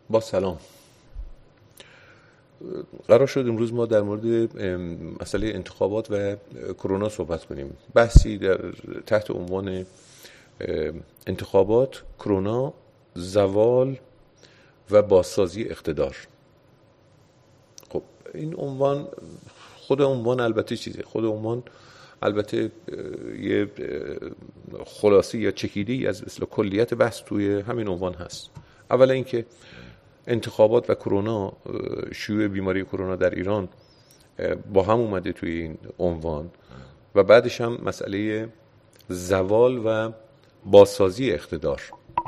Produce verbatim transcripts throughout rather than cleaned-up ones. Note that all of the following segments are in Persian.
با سلام. قرار شد امروز ما در مورد مسئله انتخابات و کرونا صحبت کنیم. بحثی در تحت عنوان انتخابات، کرونا، زوال و بازسازی اقتدار. خب این عنوان، خود عنوان البته چیزه، خود عنوان البته یه خلاصی یا چکیده‌ای از اصلا کلیت بحث توی همین عنوان هست. اولا اینکه انتخابات و کرونا، شیوع بیماری کرونا در ایران با هم اومده توی این عنوان و بعدش هم مسئله زوال و بازسازی اقتدار.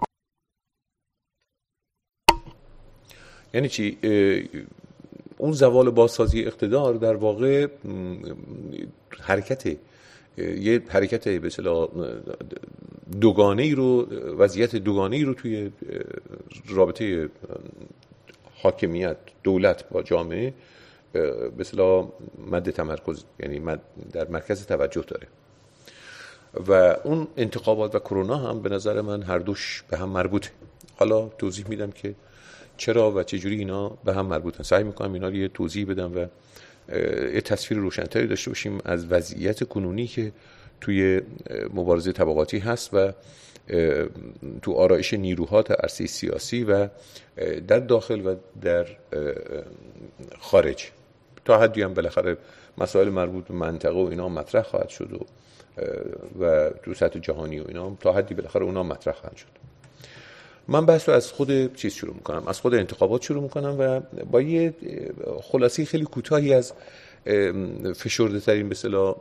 یعنی چی؟ اون زوال و بازسازی اقتدار در واقع حرکت یه حرکت به اصطلاح دوگانه‌ای رو، وضعیت دوگانه‌ای رو توی رابطه حاکمیت دولت با جامعه به اصطلاح مد تمرکز، یعنی مد در مرکز توجه داره. و اون انتخابات و کرونا هم به نظر من هر دوش به هم مربوطه. حالا توضیح میدم که چرا و چجوری اینا به هم مربوطن. سعی میکنم اینا رو یه توضیح بدم و یه تصویر روشن‌تری داشته باشیم از وضعیت کنونی که توی مبارزه طبقاتی هست و تو آرایش نیروها در عرصه سیاسی و در داخل و در خارج. تا حدی هم بالاخره مسائل مربوط به منطقه و اینا مطرح خواهد شد و و تو سطح جهانی و اینا تا حدی بالاخره اونا مطرح خواهد شد. من بحث رو از خود چیز شروع میکنم، از خود انتخابات شروع میکنم و با یه خلاصی خیلی کوتاهی از فشرده ترین به اصطلاح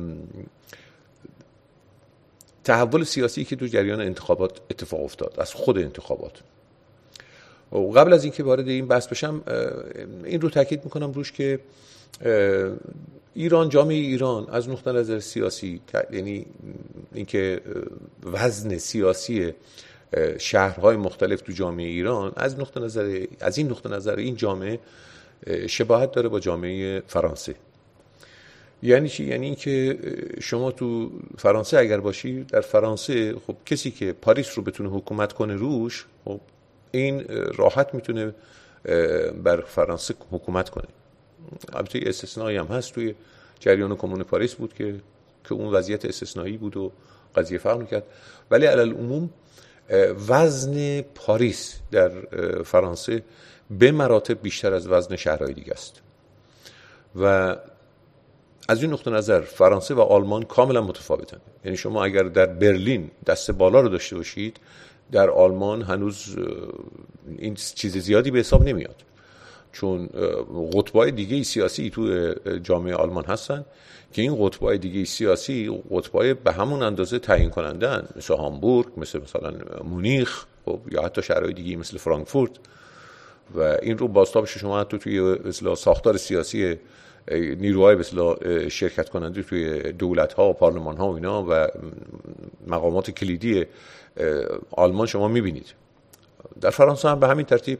تحول سیاسی که تو جریان انتخابات اتفاق افتاد، از خود انتخابات. و قبل از اینکه وارد این بحث بشم این رو تاکید میکنم روش که ایران، جامعه ایران از نقطه نظر سیاسی، یعنی اینکه وزن سیاسی شهرهای مختلف تو جامعه ایران از نقطه نظر از این نقطه نظر این جامعه شباهت داره با جامعه فرانسه. یعنی چی؟ یعنی اینکه شما تو فرانسه اگر باشی، در فرانسه خب کسی که پاریس رو بتونه حکومت کنه روش، خب این راحت میتونه بر فرانسه حکومت کنه. البته استثنایی هم هست، توی جریان کمون پاریس بود که که اون وضعیت استثنایی بود و قضیه فرق میکرد، ولی علی العموم وزن پاریس در فرانسه به مراتب بیشتر از وزن شهرهای دیگه است و از این نقطه نظر فرانسه و آلمان کاملا متفاوتن. یعنی شما اگر در برلین دست بالا رو داشته باشید، در آلمان هنوز این چیز زیادی به حساب نمیاد، چون قطبای دیگه سیاسی تو جامعه آلمان هستن که این قطبای دیگه سیاسی قطبای به همون اندازه تعیین کننده هستن، مثل هامبورگ، مثل مثلا مونیخ، خب یا حتی شهرهای دیگه مثل فرانکفورت. و این رو بازتابش شما حتی توی اصلاح ساختار سیاسی نیروهای به اصطلاح شرکت کننده توی دولت‌ها و پارلمان‌ها و اینا و مقامات کلیدی آلمان شما می‌بینید. در فرانسه هم به همین ترتیب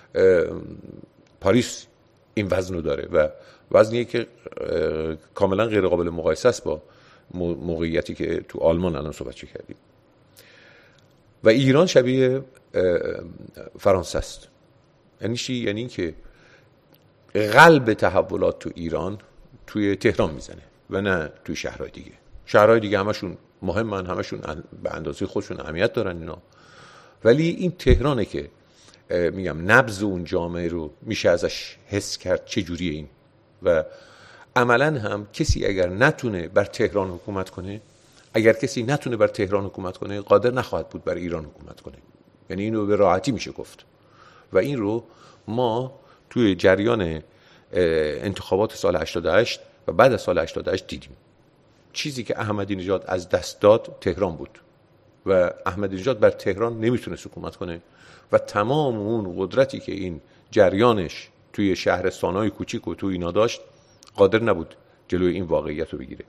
پاریس این وزن رو داره و وزنیه که کاملا غیر قابل مقایسه است با موقعیتی که تو آلمان الان صحبت کردیم. و ایران شبیه فرانسه است. یعنی چی؟ یعنی این که قلب تحولات تو ایران توی تهران میزنه و نه توی شهرهای دیگه. شهرهای دیگه همشون مهمن، همشون به اندازه خودشون اهمیت دارن اینا، ولی این تهرانه که میگم نبض اون جامعه رو میشه ازش حس کرد چجوریه این. و عملا هم کسی اگر نتونه بر تهران حکومت کنه، اگر کسی نتونه بر تهران حکومت کنه، قادر نخواهد بود بر ایران حکومت کنه. یعنی اینو به راحتی میشه گفت و این رو ما توی جریان انتخابات سال هشتاد و هشت و بعد از سال هشتاد و هشت دیدیم. چیزی که احمدی نژاد از دست داد تهران بود و احمدی نژاد بر تهران نمیتونه حکومت کنه و تمام اون قدرتی که این جریانش توی شهرستان‌های کوچیک و توی اینا داشت قادر نبود جلوی این واقعیت رو بگیره.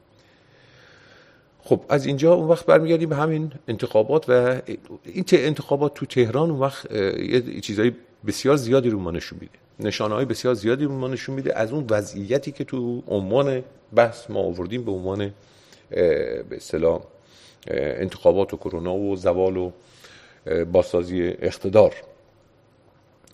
خب از اینجا اون وقت برمیگردیم به همین انتخابات و این انتخابات تو تهران اون وقت یه چیزای بسیار زیادی رو ما نشون میده، نشانه‌های بسیار زیادی رو ما نشون میده از اون وضعیتی که تو عنوان بحث ما آوردیم به عنوان به اصطلاح انتخابات و کرونا و زوال و بازسازی اقتدار.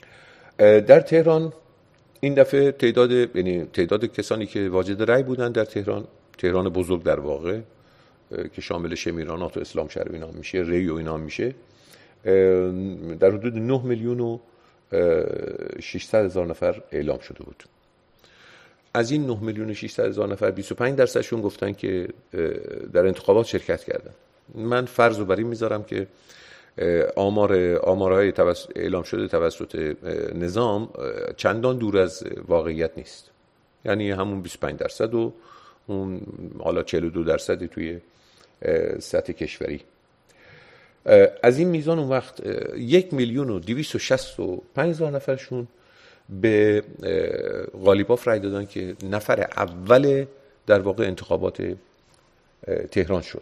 در تهران این دفعه تعداد یعنی تعداد کسانی که واجد رأی بودن در تهران، تهران بزرگ در واقع که شامل شمیرانات و اسلام شهر اینا میشه، ری و اینا میشه، در حدود نه میلیون و ششصد هزار نفر اعلام شده بود. از این نه میلیون و ششصد هزار نفر بیست و پنج درصدشون گفتن که در انتخابات شرکت کردن. من فرض رو بر این میذارم که آمار آمارهای توسط اعلام شده توسط نظام چندان دور از واقعیت نیست، یعنی همون بیست و پنج درصد و اون حالا چهل و دو درصدی توی سطح کشوری. از این میزان اون وقت یک میلیون و دویست و شصت و پنج هزار نفرشون به قالیباف رای دادن که نفر اول در واقع انتخابات تهران شد.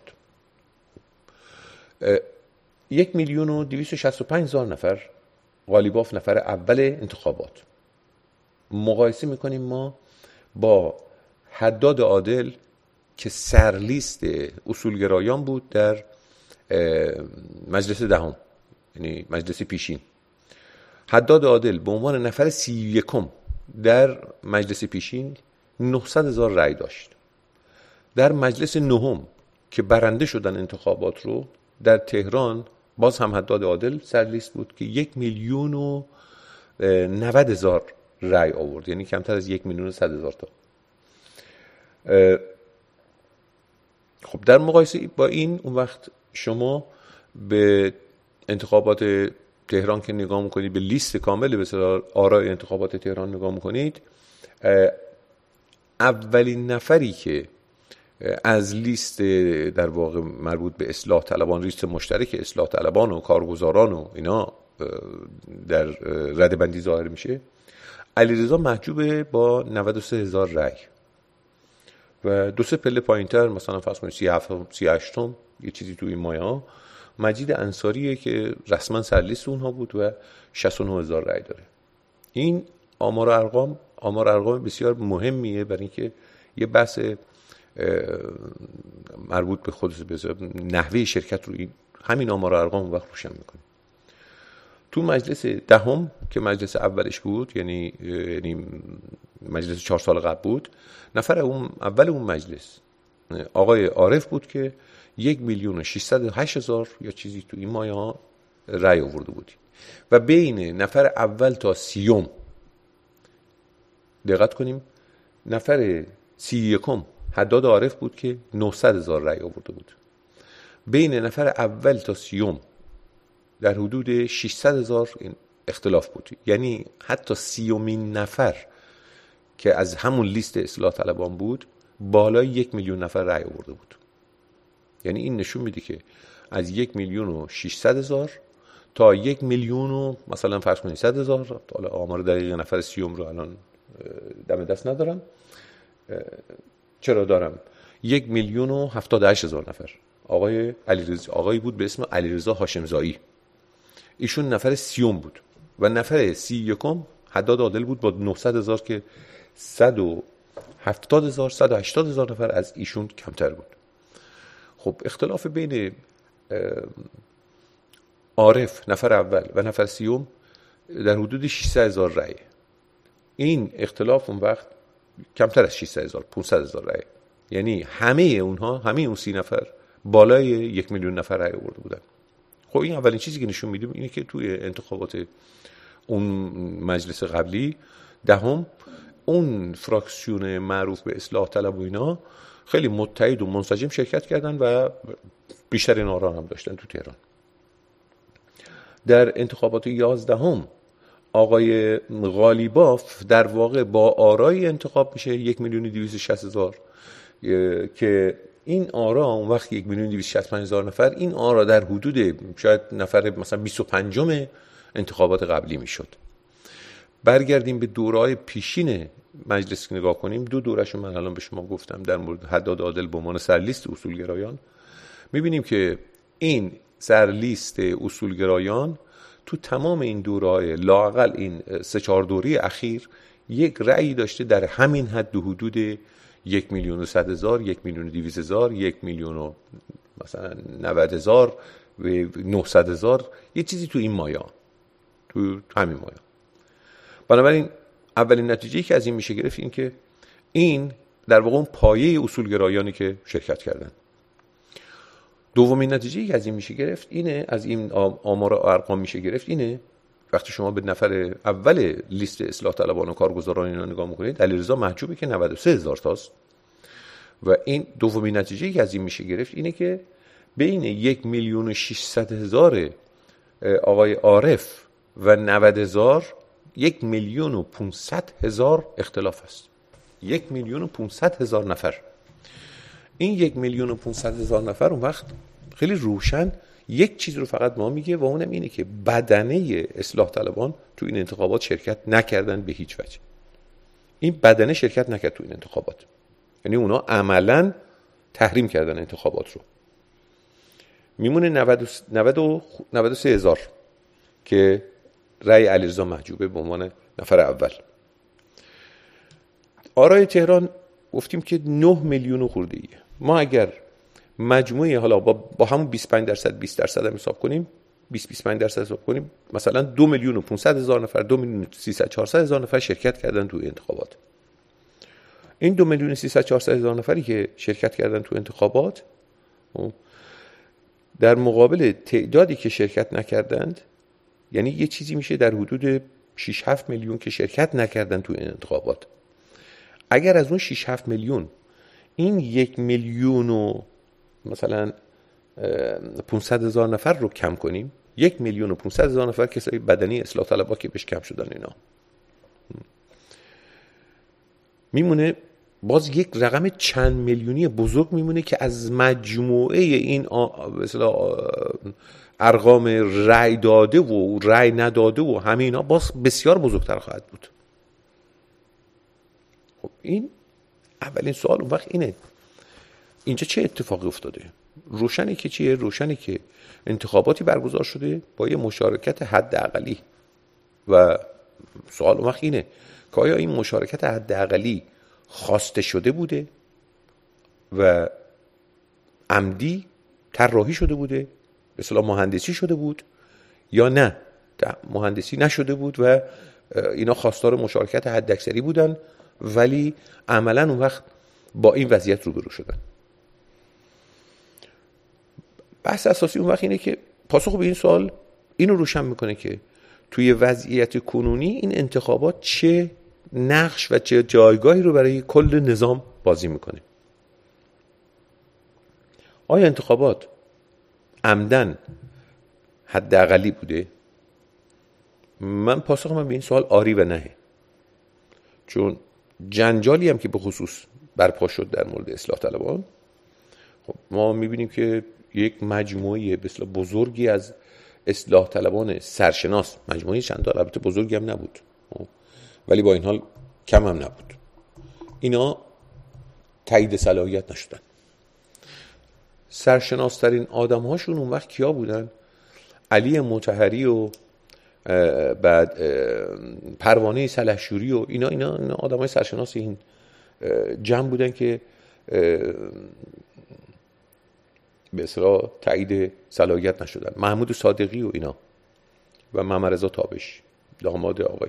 یک میلیون و دویست و شصت و پنج هزار نفر قالیباف نفر اول انتخابات. مقایسه میکنیم ما با حداد عادل که سرلیست اصولگرایان بود در مجلس دهم، یعنی مجلس پیشین. حداد عادل به عنوان نفر سی و یکم در مجلس پیشین نهصد هزار رأی داشت. در مجلس نهم که برنده شدن انتخابات رو در تهران باز هم حداد عادل سرلیست بود که یک میلیون و نود هزار رأی آورد، یعنی کمتر از یک میلیون و صد هزار تا. خب در مقایسه با این اون وقت شما به انتخابات تهران که نگاه میکنید، به لیست کامل به اصطلاح آرای انتخابات تهران نگاه میکنید، اولین نفری که از لیست در واقع مربوط به اصلاح طلبان، لیست مشترک اصلاح طلبان و کارگزاران و اینا در رده بندی ظاهر میشه، علیرضا محجوب با نود و سه هزار رأی و دو سه پله پایینتر مثلا فرض کنید سی و هفت سی و هشت یه چیزی تو این مایه ها مجید انصاریه که رسما سرلیست اونها بود و شصت و نه هزار رأی داره. این آمار و ارقام آمار و ارقام بسیار مهمیه برای اینکه یه بحث مربوط به خود نحوه شرکت رو این همین آمار و ارقام وقت روشن میکنه. تو مجلس دهم که مجلس اولش بود، یعنی یعنی مجلس چهار سال قبل بود، نفر اون اول اون مجلس آقای عارف بود که یک میلیون و ششصد و هشت هزار یا چیزی تو این مایه ها رأی آورده بود و بین نفر اول تا سیوم دقت کنیم، نفر سی یکم حداد عارف بود که نهصد هزار رأی آورده بود. بین نفر اول تا سیوم در حدود ششصد هزار اختلاف بود، یعنی حتی سیومین نفر که از همون لیست اصلاح طلبان بود بالای یک میلیون نفر رأی آورده بود. یعنی این نشون میده که از یک میلیون و ششصد هزار تا یک میلیون و مثلا فرض کنید صد هزار، حالا آمار دقیق نفر سیوم رو الان دم دست ندارم، چرا دارم، یک میلیون و هفتاد و هشت هزار نفر. آقای علیرضا آقایی بود به اسم علیرضا هاشمزایی، ایشون نفر سیوم بود و نفر سی یکم حداد عادل بود با نهصد هزار که صد و هفتاد هزار صد و هشتاد هزار نفر از ایشون کمتر بود. خب اختلاف بین عارف نفر اول و نفر سیوم در حدود ششصد هزار رأی. این اختلاف اون وقت کمتر از ششصد هزار پانصد هزار رأی، یعنی همه اونها همه اون سی نفر بالای یک میلیون نفر رأی آورده بودن. خب این اولین چیزی که نشون میده اینه که توی انتخابات اون مجلس قبلی دهم اون فراکسیون معروف به اصلاح طلب و اینا خیلی متحد و منسجم شرکت کردن و بیشترین آرا هم داشتن تو تهران. در انتخابات یازدهم آقای قالیباف در واقع با آرای انتخاب میشه یک میلیون و دویست و شصت هزار که این آرا اون وقت یک میلیون و دویست و شصت و پنج هزار نفر، این آرا در حدود شاید نفر مثلا بیست و پنجم انتخابات قبلی میشد. برگردیم به دوره‌های پیشین مجلس نگاه کنیم، دو دوره‌شو من الان به شما گفتم در مورد حداد عادل به عنوان سرلیست اصولگرایان، میبینیم که این سرلیست اصولگرایان تو تمام این دوره‌های لااقل این سه چهار دوره اخیر یک رأی داشته در همین حد و حدود یک میلیون و صد هزار، یک میلیون و دویست هزار، یک میلیون و مثلا نود هزار و نهصد هزار، یه چیزی تو این مایا، تو همین مایا. بنابراین اولین نتیجه‌ای که از این میشه گرفت این که این در واقع اون پایه اصولگرایانی که شرکت کردن. دومین نتیجه‌ای که از این میشه گرفت اینه، از این آمار و ارقام میشه گرفت اینه، وقتی شما به نفر اول لیست اصلاح طلبان و کارگزاران اینا نگاه میکنید، علیرضا محجوبی که نود و سه هزار تاست و این دومین نتیجه‌ای که از این میشه گرفت اینه که بین یک میلیون و ششصد هزار آقای عارف و نود هزار یک میلیون و پانصد هزار اختلاف است. یک میلیون و پانصد هزار نفر. این یک میلیون و پانصد هزار نفر اون وقت خیلی روشن یک چیز رو فقط ما میگه و اونم اینه که بدنه اصلاح طلبان تو این انتخابات شرکت نکردن به هیچ وجه. این بدنه شرکت نکرد تو این انتخابات، یعنی اونا عملاً تحریم کردن انتخابات رو. میمونه نود و سه هزار که رأی علیرضا محجوبه به عنوان نفر اول. آرای تهران گفتیم که نه میلیون خورده ایه. ما اگر مجموعه حالا با, با همون بیست و پنج درصد بیست درصد هم حساب کنیم، بیست بیست و پنج درصد حساب کنیم، مثلا دو میلیون و پانصد هزار نفر، دو میلیون و سیصد چهارصد هزار نفر شرکت کردن تو انتخابات. این دو میلیون و سیصد چهارصد هزار نفری که شرکت کردن تو انتخابات در مقابل تعدادی که شرکت نکردند، یعنی یه چیزی میشه در حدود شش هفت میلیون که شرکت نکردن تو این انتخابات. اگر از اون شش هفت میلیون این یک میلیون و مثلا پانصد هزار نفر رو کم کنیم، یک میلیون و پانصد هزار نفر کسایی بدنی اصلاح طلبا که بهش کم شدن، اینا میمونه باز یک رقم چند میلیونی بزرگ میمونه که از مجموعه این مثلا ارقام رأی داده و رأی نداده و همه اینا باز بسیار بزرگتر خواهد بود. خب این اولین سوال اون وقت اینه، اینجا چه اتفاقی افتاده؟ روشنه که چیه؟ روشنه که انتخاباتی برگزار شده با یه مشارکت حداقلی و سوال اون وقت اینه که آیا این مشارکت حداقلی خواسته شده بوده و عمدی طراحی شده بوده، به اصطلاح مهندسی شده بود، یا نه مهندسی نشده بود و اینا خواستار مشارکت حداکثری بودن ولی عملاً اون وقت با این وضعیت روبرو شدن. بحث اساسی اون وقت اینه که پاسخ به این سوال اینو روشن میکنه که توی وضعیت کنونی این انتخابات چه نقش و چه جایگاهی رو برای کل نظام بازی میکنه. آیا انتخابات عمدن حداقلی بوده؟ من پاسخ من به این سوال آری و نهه. چون جنجالی هم که به خصوص برپا شد در مورد اصلاح طلبان، خب ما میبینیم که یک مجموعه بسیار بزرگی از اصلاح طلبان سرشناس، مجموعه چند تا البته بزرگی هم نبود ولی با این حال کم هم نبود، اینا تایید صلاحیت نشدن. سرشناسترین آدم هاشون اون وقت کیا بودن؟ علی مطهری و بعد پروانه سلحشوری و اینا اینا, اینا آدم های سرشناس این جمع بودن که به اصطلاح تایید صلاحیت نشدن. محمود صادقی و اینا و محمد رضا تابش داماد آقای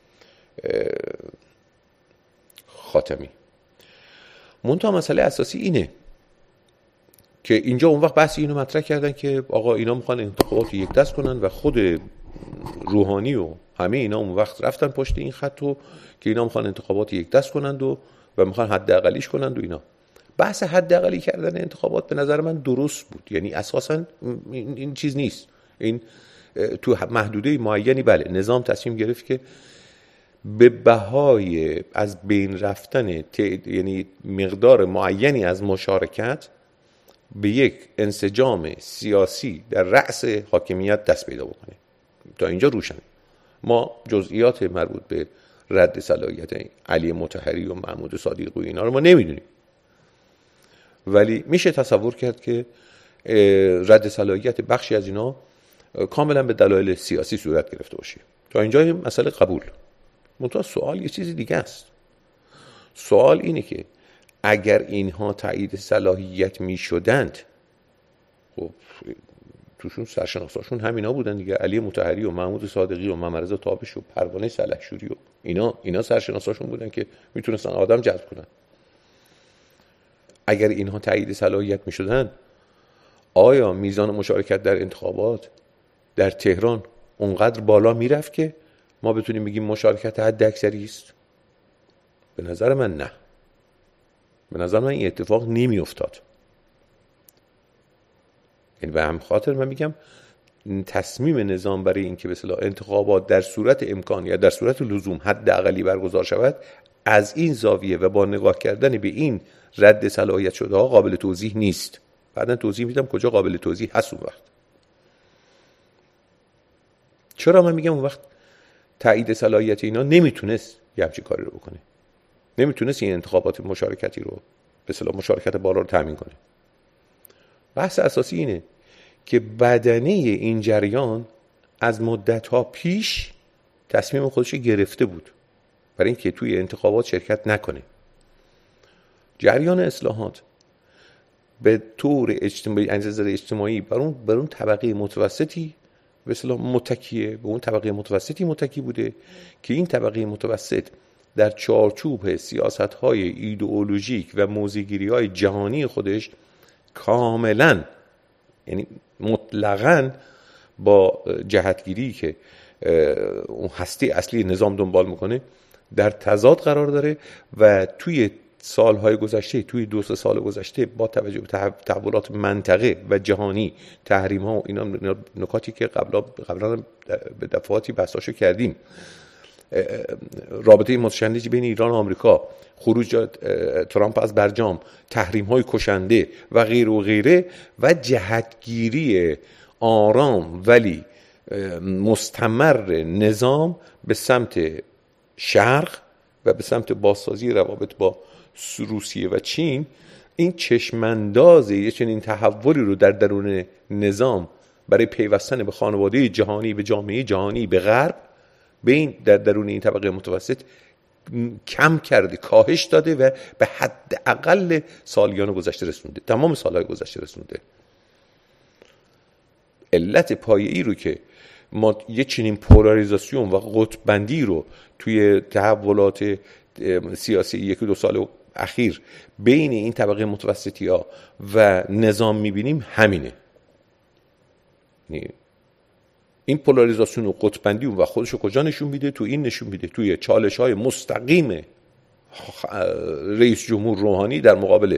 خاتمی. منتها مسئله اساسی اینه که اینجا اون وقت بحث اینو مطرح کردن که آقا اینا میخوان انتخابات یک دست کنن و خود روحانی و همه اینا اون وقت رفتن پشت این خط و که اینا میخوان انتخابات یک دست کنند و و میخوان حداقلیش کنند و اینا. بحث حداقلی کردن انتخابات به نظر من درست بود، یعنی اساسا این, این چیز نیست. این تو محدوده معینی بله نظام تصمیم گرفت که به بهای از بین رفتن یعنی مقدار معینی از مشارکت به یک انسجام سیاسی در رأس حاکمیت دست پیدا بکنه. تا اینجا روشن. ما جزئیات مربوط به رد صلاحیت علی مطهری و محمود صادقی و اینا رو ما نمیدونیم، ولی میشه تصور کرد که رد صلاحیت بخشی از اینا کاملا به دلایل سیاسی صورت گرفته باشه. تا اینجا مسئله قبول. منتها سوال یه چیزی دیگه است. سوال اینه که اگر اینها تایید صلاحیت می شدند، خب توشون سرشناساشون همینا بودن دیگه، علی مطهری و محمود صادقی و محمد تابش و پروانه سلحشوری و اینا اینا سرشناساشون بودن که میتونستن آدم جذب کنن. اگر اینها تایید صلاحیت میشدن، آیا میزان مشارکت در انتخابات در تهران اونقدر بالا میرفت که ما بتونیم بگیم مشارکت حد اکثری است؟ به نظر من نه. به نظر من این اتفاق نمی افتاد. یعنی به هم خاطر من میگم تصمیم نظام برای اینکه به اصطلاح انتخابات در صورت امکان یا در صورت لزوم حد اقلی برگزار شود، از این زاویه و با نگاه کردن به این رد صلاحیت شده ها قابل توضیح نیست. بعداً توضیح میدم کجا قابل توضیح هست. اون وقت چرا من میگم اون وقت تایید صلاحیت اینا نمیتونست یه همچین کاری رو بکنه، نمیتونست این انتخابات مشارکتی رو به اصطلاح مشارکت بالا رو تامین کنه. بحث اساسی اینه که بدنه این جریان از مدت‌ها پیش تصمیم خودش گرفته بود برای اینکه توی انتخابات شرکت نکنه. جریان اصلاحات به طور اجتماعی، از نظر اجتماعی بر اون بر اون طبقه متوسطی به اصطلاح متکیه، به اون طبقه متوسطی متکی بوده که این طبقه متوسط در چارچوب سیاست‌های ایدئولوژیک و موضع‌گیری‌های جهانی خودش کاملاً، یعنی مطلقاً با جهتگیری که اون هسته اصلی نظام دنبال میکنه در تضاد قرار داره و توی سالهای گذشته، توی دو سه سال گذشته با توجه به تحولات منطقه و جهانی، تحریم ها و اینا نکاتی که قبلا قبلا به دفعاتی بحثاشو کردیم، رابطه متشنج بین ایران و آمریکا، خروج ترامپ از برجام، تحریم های کشنده و غیر و غیره و جهتگیری آرام ولی مستمر نظام به سمت شرق و به سمت بازسازی روابط با روسیه و چین، این چشمانداز یه چنین تحولی رو در درون نظام برای پیوستن به خانواده جهانی، به جامعه جهانی، به غرب، به این در درون این طبقه متوسط کم کرده، کاهش داده و به حد اقل سالیان گذشته رسونده، تمام سالهای گذشته رسونده. علت پایه‌ای رو که ما یه چنین پولاریزاسیون و قطب‌بندی رو توی تحولات سیاسی یکی دو سال اخیر بین این طبقه متوسطی ها و نظام میبینیم همینه. این پولاریزاسیون و قطب‌بندی و خودشو کجا نشون میده؟ تو این نشون میده توی چالش های مستقیم رئیس جمهور روحانی در مقابل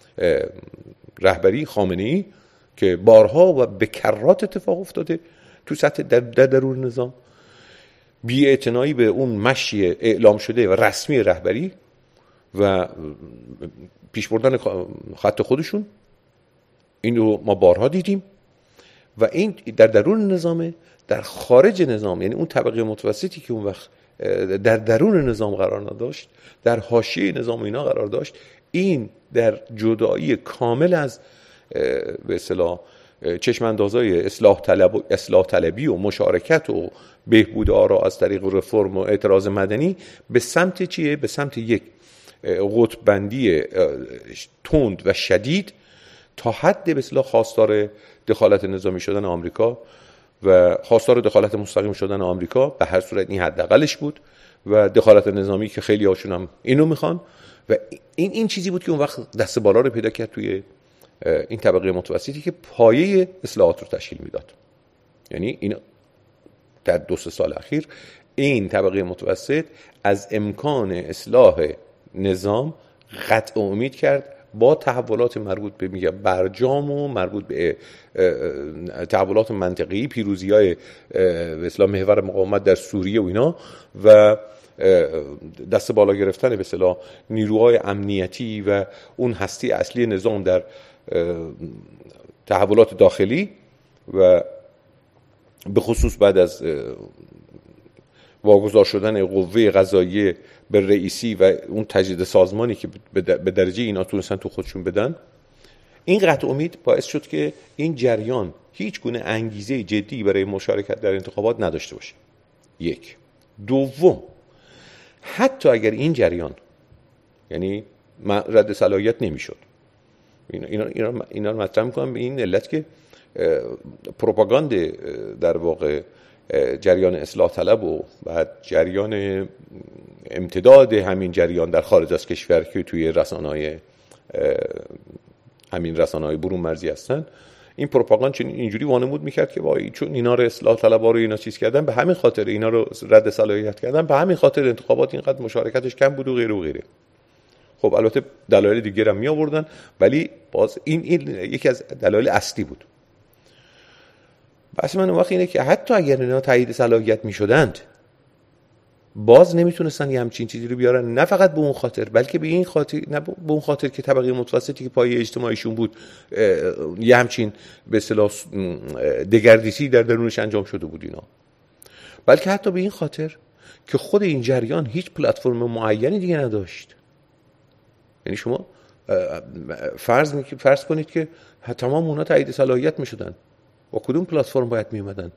رهبری خامنه‌ای که بارها و به کرات اتفاق افتاده تو سطح در, در درون نظام، بی‌اعتنایی به اون مشی اعلام شده و رسمی رهبری و پیش بردن خط خودشون. این رو ما بارها دیدیم و این در درون نظامه. در خارج نظام، یعنی اون طبقه متوسطی که اون وقت در درون نظام قرار نداشت، در حاشیه نظام اینا قرار داشت، این در جدایی کامل از به اصطلاح چشماندازهای اصلاح طلب و اصلاح طلبی و مشارکت و بهبود آرا از طریق رفرم و اعتراض مدنی به سمت چیه؟ به سمت یک قطب‌بندی تند و شدید تا حد به اصطلاح خواستار دخالت نظامی شدن آمریکا و خواستار دخالت مستقیم شدن آمریکا، به هر صورت این حداقلش بود، و دخالت نظامی که خیلی هاشون هم اینو میخوان و این این چیزی بود که اون وقت دست بالا رو پیدا کرد توی این طبقه متوسطی که پایه اصلاحات رو تشکیل میداد. یعنی این در دو سه سال اخیر این طبقه متوسط از امکان اصلاح نظام قطع امید کرد با تحولات مربوط به میگم برجام و مربوط به تحولات منطقه‌ای، پیروزی‌های به اصطلاح محور مقاومت در سوریه و اینا و دست بالا گرفتن به اصطلاح نیروهای امنیتی و اون هسته اصلی نظام در تحولات داخلی و به خصوص بعد از واگذار شدن قوه قضاییه به رئیسی و اون تجدید سازمانی که به درجه اینا تونستن تو خودشون بدن، این قطع امید باعث شد که این جریان هیچ گونه انگیزه جدی برای مشارکت در انتخابات نداشته باشه. یک. دوم، حتی اگر این جریان یعنی رد صلاحیت نمیشد، اینا اینا اینا, اینا رو مطرح میکنم به این علت که پروپاگاند در واقع جریان اصلاح طلب و بعد جریان امتداد همین جریان در خارج از کشور که توی رسانه‌های همین رسانه‌های برون مرزی هستن، این پروپاگاند چون اینجوری وانمود میکرد که وای چون اینا رو اصلاح طلب‌ها رو اینا چیز کردن، به همین خاطر اینا رو رد صلاحیت کردن، به همین خاطر انتخابات اینقدر مشارکتش کم بود و غیره و غیره. خب البته دلایل دیگه هم می آوردن، ولی باز این, این یکی از دلایل اصلی بود. بس من اون وقت اینه که حتی اگر اینا تایید صلاحیت می شدند، باز نمیتونستن یه همچین چیزی رو بیارن، نه فقط به اون خاطر بلکه به این خاطر، نه به اون خاطر که طبقه متوسطی که پایه اجتماعیشون بود یه همچین به اصطلاح دگردیسی در درونش انجام شده بود اینا، بلکه حتی به این خاطر که خود این جریان هیچ پلتفرم معینی دیگه نداشت. یعنی شما فرض می فرض کنید که تمام اونا تایید صلاحیت میشدن، با کدوم پلتفرم باید می اومدن؟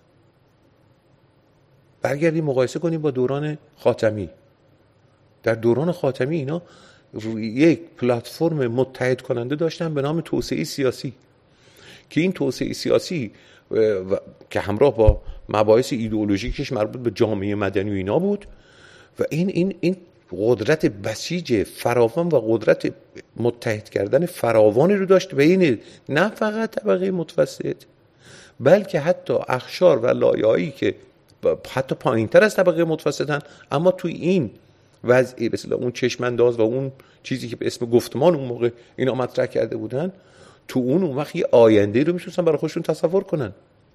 برگردیم مقایسه کنیم با دوران خاتمی. در دوران خاتمی اینا یک پلتفرم متحد کننده داشتن به نام توسعه سیاسی، که این توسعه سیاسی که همراه با مباحث ایدئولوژیکش مربوط به جامعه مدنی و اینا بود و این این این قدرت بسیج فراوان و قدرت متحد کردن فراوانی رو داشت بین نه فقط طبقه متوسط بلکه حتی اقشار و لایه‌هایی که حتی پایین‌تر از طبقه متوسطن، اما توی این وضعی مثلا اون چشم‌انداز و اون چیزی که به اسم گفتمان اون موقع اینا مطرح کرده بودن، تو اون اون وقت یه آینده رو می‌تونستن برای خودشون تصور کنن.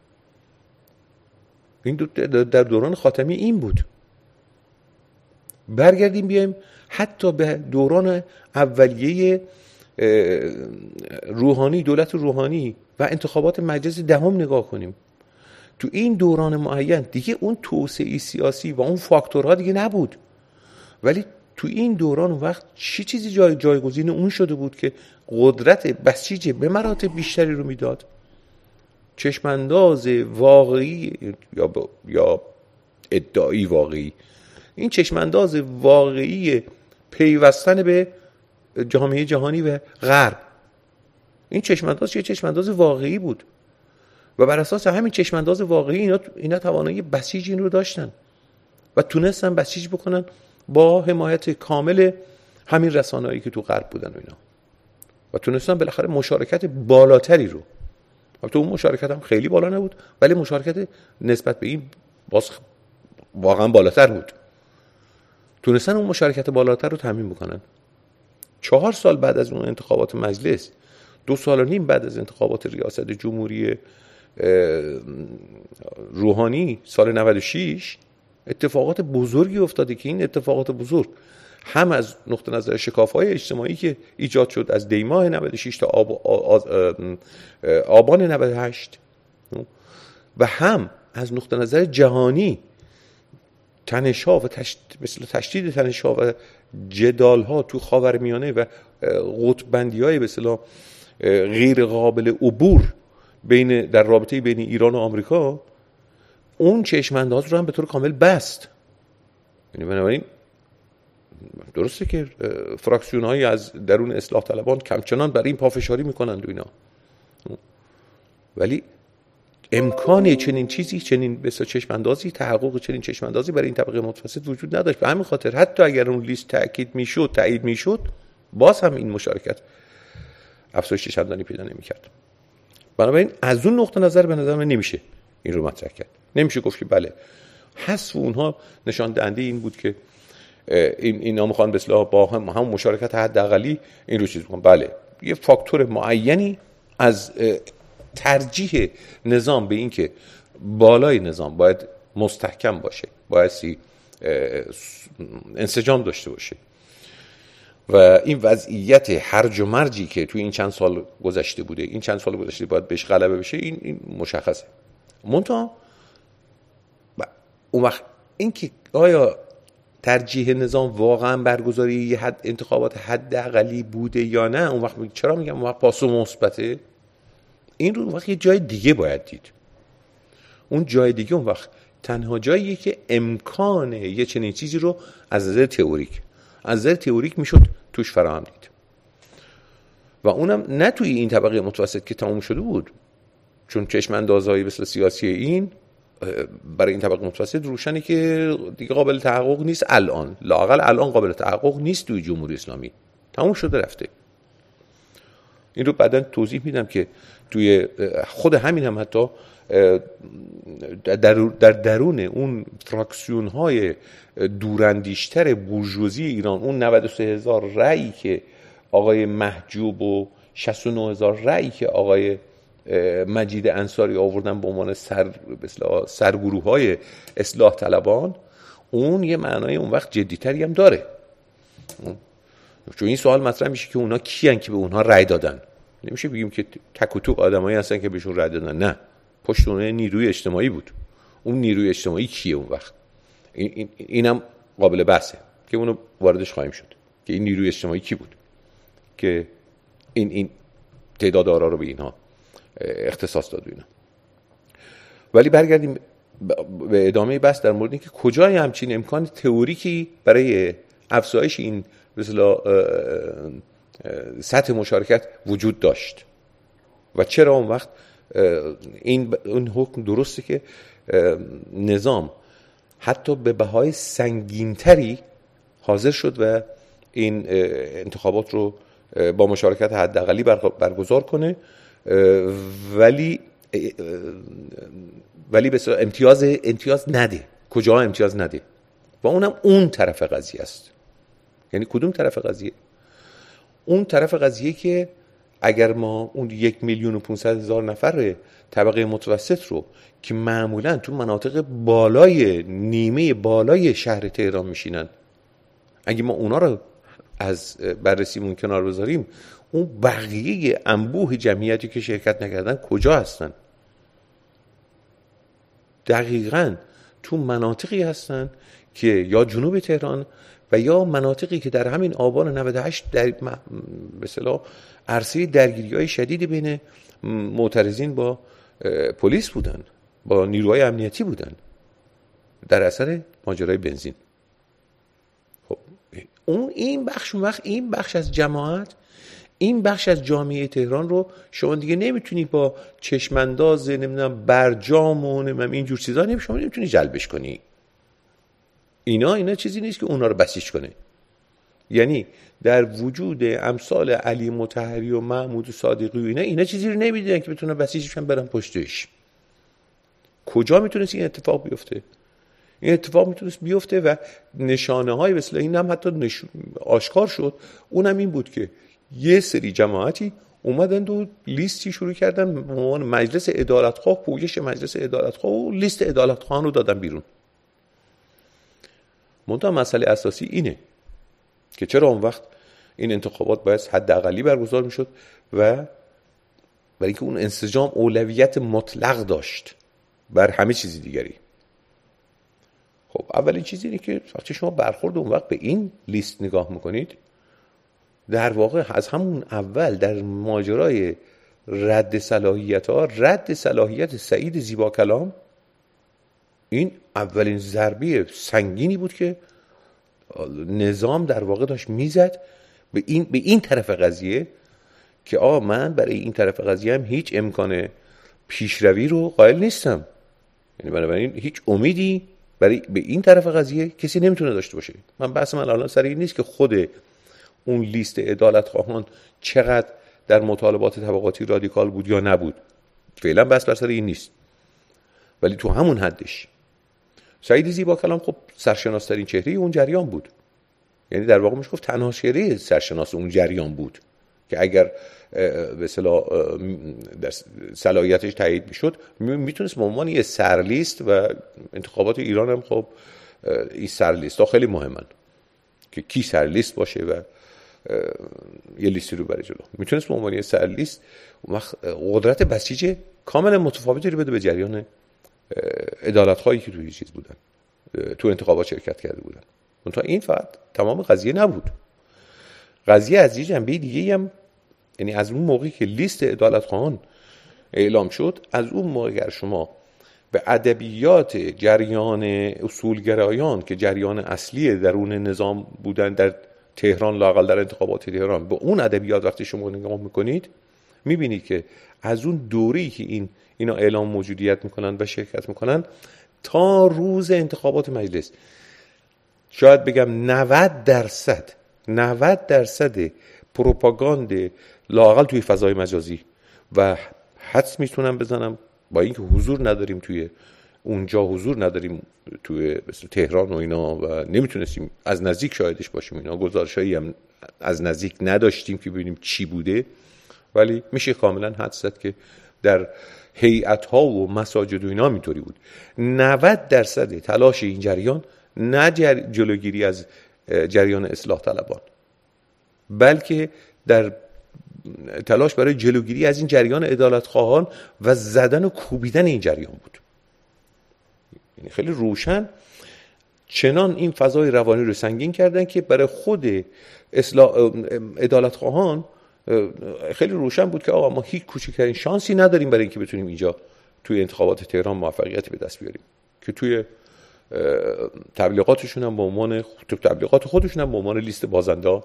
این در دوران خاتمی این بود. برگردیم بیایم حتی به دوران اولیه روحانی، دولت روحانی و انتخابات مجلس دهم نگاه کنیم. تو این دوران معین دیگه اون توسعه سیاسی و اون فاکتورها دیگه نبود، ولی تو این دوران وقت چی چیزی جای جایگزین اون شده بود که قدرت بسیج به مراتب بیشتری رو میداد. چشمانداز واقعی یا ب... یا ادعایی واقعی، این چشمانداز واقعی پیوستن به جامعه جهانی و غرب، این چشمانداز یه چشمانداز واقعی بود و بر اساس همین چشمانداز واقعی اینا اینا توانایی بسیج این رو داشتن و تونستن بسیج بکنن با حمایت کامل همین رسانه‌ای که تو غرب بودن و اینا، و تونستن بالاخره مشارکت بالاتری رو، البته اون مشارکت هم خیلی بالا نبود ولی مشارکت نسبت به این باز واقعا بالاتر بود، تونستن اون مشارکت بالاتر رو تضمین بکنن. چهار سال بعد از اون انتخابات مجلس، دو سال و نیم بعد از انتخابات ریاست جمهوری روحانی سال نود و شش، اتفاقات بزرگی افتاده که این اتفاقات بزرگ هم از نقطه نظر شکاف‌های اجتماعی که ایجاد شد از دیماه نود و شش تا آب... آبان نود و هشت و هم از نقطه نظر جهانی تنش‌ها و تشت... مثل تشدید تنش‌ها و جدال‌ها تو خاورمیانه و قطب‌بندی‌های به اصطلاح غیر قابل عبور بین در رابطه بین ایران و آمریکا، اون چشم‌انداز رو هم به طور کامل بست. یعنی بنابراین درسته که فراکسیون‌هایی از درون اصلاح طلبان کمچنان برای این پافشاری میکنند و اینا، ولی امکان چنین چیزی، چنین به چشم‌اندازی، تحقق چنین چشم‌اندازی برای این طبقه متوسط وجود نداشت. به همین خاطر حتی اگر اون لیست تأکید میشد، تایید میشد، باز هم این مشارکت افزایش چندانی پیدا نمی‌کرد. بنابراین از اون نقطه نظر به نظر من نمیشه این رو مطرح کرد. نمیشه گفت که بله حذف اونها نشان دهنده این بود که این اینا میخوان به اصطلاح با هم هم مشارکت حداقلی این رو چیز بکنن. بله یه فاکتور معینی از ترجیح نظام به این که بالای نظام باید مستحکم باشه، باید انسجام داشته باشه و این وضعیت هرج و مرجی که توی این چند سال گذشته بوده، این چند سال گذشته باید بهش غلبه بشه، این, این مشخصه. منتها اون وقت این که آیا ترجیح نظام واقعا برگزاری یه حد انتخابات حداقلی بوده یا نه، اون وقت چرا میگم اون وقت پاسخ مثبته، این رو اون وقت یه جای دیگه باید دید. اون جای دیگه اون وقت تنها جاییه که امکان یه چنین چیزی رو از نظر تئوریک از نظر تئوریک میشد توش فراهم دید و اونم نه توی این طبقه متوسط که تموم شده بود، چون چشم‌اندازهای مثل سیاسی این برای این طبقه متوسط روشنه که دیگه قابل تحقق نیست. الان لااقل الان قابل تحقق نیست توی جمهوری اسلامی، تموم شده رفته. این رو بعداً توضیح میدم که توی خود همین هم حتی در, در درون اون فراکسیون های دوراندیشتر بورژوازی ایران، اون نود و سه هزار رأی که آقای محجوب و شصت و نه هزار رأی که آقای مجید انصاری آوردن به عنوان سر سرگروه های اصلاح طلبان، اون یه معنای اون وقت جدیتری هم داره. چون این سوال مطرح میشه که اونا کیان که به اونها رأی دادن. نمیشه بگیم که تک و توک آدمایی هستن که بهشون رأی دادن، نه، پشت اون نیروی اجتماعی بود. اون نیروی اجتماعی کیه اون وقت؟ این این اینم قابل بحثه که اونو واردش خواهیم شد که این نیروی اجتماعی کی بود که این این تعداد آرا رو به اینها اختصاص داد اینا. ولی برگردیم به ادامه بحث در مورد اینکه کجای همچین امکان تئوریکی برای افزایش این مثلا سطح مشارکت وجود داشت و چرا اون وقت این اون حکم درسته که نظام حتی به بهای سنگینتری حاضر شد و این انتخابات رو با مشارکت حداقلی برگزار کنه، ولی ولی به اصطلاح امتیاز امتیاز نده. کجا امتیاز نده؟ و اونم اون طرف قضیه است. یعنی کدوم طرف قضیه؟ اون طرف قضیه که اگر ما اون یک میلیون و پونصد هزار نفر طبقه متوسط رو که معمولاً تو مناطق بالای نیمه بالای شهر تهران میشینن، اگه ما اونا رو از بررسیمون کنار بذاریم، اون بقیه انبوه جمعیتی که شرکت نکردن کجا هستن؟ دقیقاً تو مناطقی هستن که یا جنوب تهران و یا مناطقی که در همین آبان نود و هشت در مثلا عرصه درگیری‌های شدیدی بین معترضین با پلیس بودن، با نیروهای امنیتی بودن در اثر ماجرای بنزین. خب اون این بخش وقت این بخش از جماعت، این بخش از جامعه تهران رو شما دیگه نمیتونی با چشمانداز نمیدونم برجام و نمیدونم اینجور چیزا نمیشه شما نمیتونی جلبش کنی. اینا اینا چیزی نیست که اونا رو بسیج کنه. یعنی در وجود امثال علی مطهری و محمود صادقی و اینا اینا چیزی رو نمیدونن که بتونن بسیجشن برن پشتش. کجا میتونست این اتفاق بیفته؟ این اتفاق میتونست بیفته و نشانه های مثل این هم حتی نش... آشکار شد. اونم این بود که یه سری جماعتی اومدن و لیستی شروع کردن به عنوان مجلس عدالتخواه، پویش مجلس عدالتخواه و لیست عدالتخواهان رو دادن بیرون. منتها مسئله اساسی اینه که چرا اون وقت این انتخابات باید حداقلی برگزار میشد و برای اینکه اون انسجام اولویت مطلق داشت بر همه چیزی دیگری. خب اولین چیزی اینه که وقتی شما برخورد اون وقت به این لیست نگاه میکنید، در واقع از همون اول در ماجرای رد صلاحیت ها، رد صلاحیت سعید زیباکلام، این اولین ضربه سنگینی بود که نظام در واقع داشت میزد به این به این طرف قضیه که آ من برای این طرف قضیه هم هیچ امکان پیشروی رو قائل نیستم. یعنی بنابراین هیچ امیدی برای به این طرف قضیه کسی نمیتونه داشته باشه. من بحث من الان سر این نیست که خود اون لیست عدالت خواهان چقدر در مطالبات طبقاتی رادیکال بود یا نبود، فعلا بحث بر سر این نیست، ولی تو همون حدش سعید زیباکلام خب سرشناس‌ترین چهره اون جریان بود. یعنی در واقع میشه گفت تنها چهره سرشناس اون جریان بود که اگر به اصطلاح در صلاحیتش تایید میشد میتونست به عنوان یه سرلیست، و انتخابات ایران هم خب این سرلیست ها خیلی مهمن که کی سرلیست باشه و یه لیستی رو بره جلو، میتونست به عنوان یه سرلیست قدرت بسیج کاملا متفاوتی رو بده به جریان عدالت خواهی که توی چیز بودن، تو انتخابات شرکت کرده بودن. منتها این فقط تمام قضیه نبود. قضیه از یه جنبه دیگه هم، یعنی از اون موقعی که لیست عدالت خواهان اعلام شد، از اون موقع اگر شما به ادبیات جریان اصولگرایان که جریان اصلی درون نظام بودن در تهران، لااقل در انتخابات تهران، به اون ادبیات وقتی شما نگاه میکنید میبینید که از اون دوره‌ای که این اینا اعلام موجودیت میکنن و شرکت میکنن تا روز انتخابات مجلس. شاید بگم نود درصد نود درصد پروپاگاند لااقل توی فضای مجازی و حدس میتونم بزنم با اینکه حضور نداریم توی اونجا، حضور نداریم توی مثل تهران و اینا و نمیتونستیم از نزدیک شاهدش باشیم، اینا گزارشایی هم از نزدیک نداشتیم که ببینیم چی بوده، ولی میشه کاملا حدس زد که در هیئت‌ها و مساجد و اینا اینطوری بود. نود درصد تلاش این جریان نه جلوگیری از جریان اصلاح طلبان، بلکه در تلاش برای جلوگیری از این جریان عدالتخواهان و زدن و کوبیدن این جریان بود. یعنی خیلی روشن چنان این فضای روانی رو سنگین کردن که برای خود اصلاح عدالتخواهان خیلی روشن بود که آقا ما هیچ کوچکترین شانسی نداریم برای اینکه بتونیم اینجا توی انتخابات تهران موفقیت به دست بیاریم، که توی تبلیغاتشون هم به عنوان تو تبلیغات خودشون هم به عنوان لیست بازنده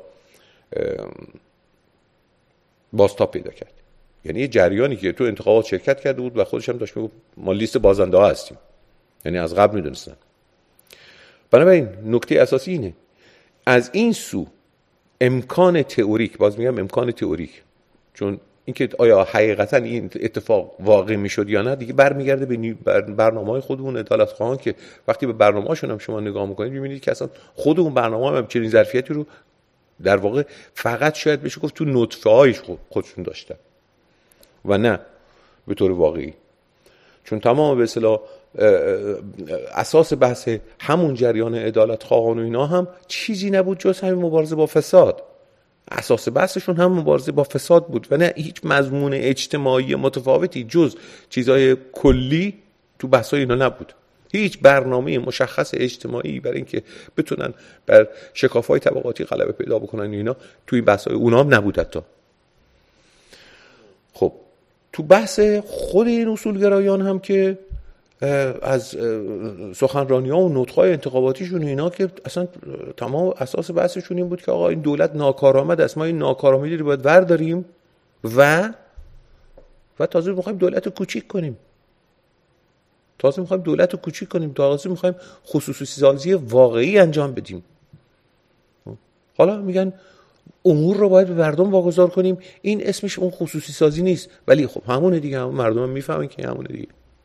بازتاب پیدا کرد. یعنی یه جریانی که تو انتخابات شرکت کرده بود و خودش هم داشت میگفت ما لیست بازنده ها هستیم، یعنی از قبل میدونستن. بنابراین نکته اساسی اینه از این سو امکان تئوریک، باز میگم امکان تئوریک، چون اینکه آیا حقیقتا این اتفاق واقع میشد یا نه دیگه برمیگرده به برنامه‌های خودمون عدالتخواهان، که وقتی به برنامه‌هاشون هم شما نگاه میکنید میبینید که اصلا خود اون برنامه هم چنین ظرفیتی رو در واقع فقط شاید بشه گفت تو نطفه هایش خودشون داشتن و نه به طور واقعی، چون تمام به اصطلاح اساس بحث همون جریان عدالتخواهان و اینا هم چیزی نبود جز همین مبارزه با فساد. اساس بحثشون هم مبارزه با فساد بود و نه هیچ مضمون اجتماعی متفاوتی جز چیزای کلی تو بحثای اینا نبود. هیچ برنامه مشخص اجتماعی برای اینکه بتونن بر شکاف‌های طبقاتی غلبه پیدا بکنن اینا توی بحثای اونا هم نبود حتی. خب تو بحث خود این اصولگرایان هم که از سخنرانی‌ها و نطق‌های انتخاباتیشون اینا که اصلا تمام اساس بحثشون این بود که آقا این دولت ناکارآمد است، ما این ناکارآمدی رو باید ورداریم و و تازه می‌خوایم دولت رو کوچیک کنیم. تازه می‌خوایم دولت رو کوچیک کنیم، تازه می‌خوایم خصوصی سازی واقعی انجام بدیم. حالا میگن امور رو باید به مردم واگذار کنیم، این اسمش اون خصوصی سازی نیست، ولی خب همونه دیگه، همون مردم هم میفهمن که همونه دیگه.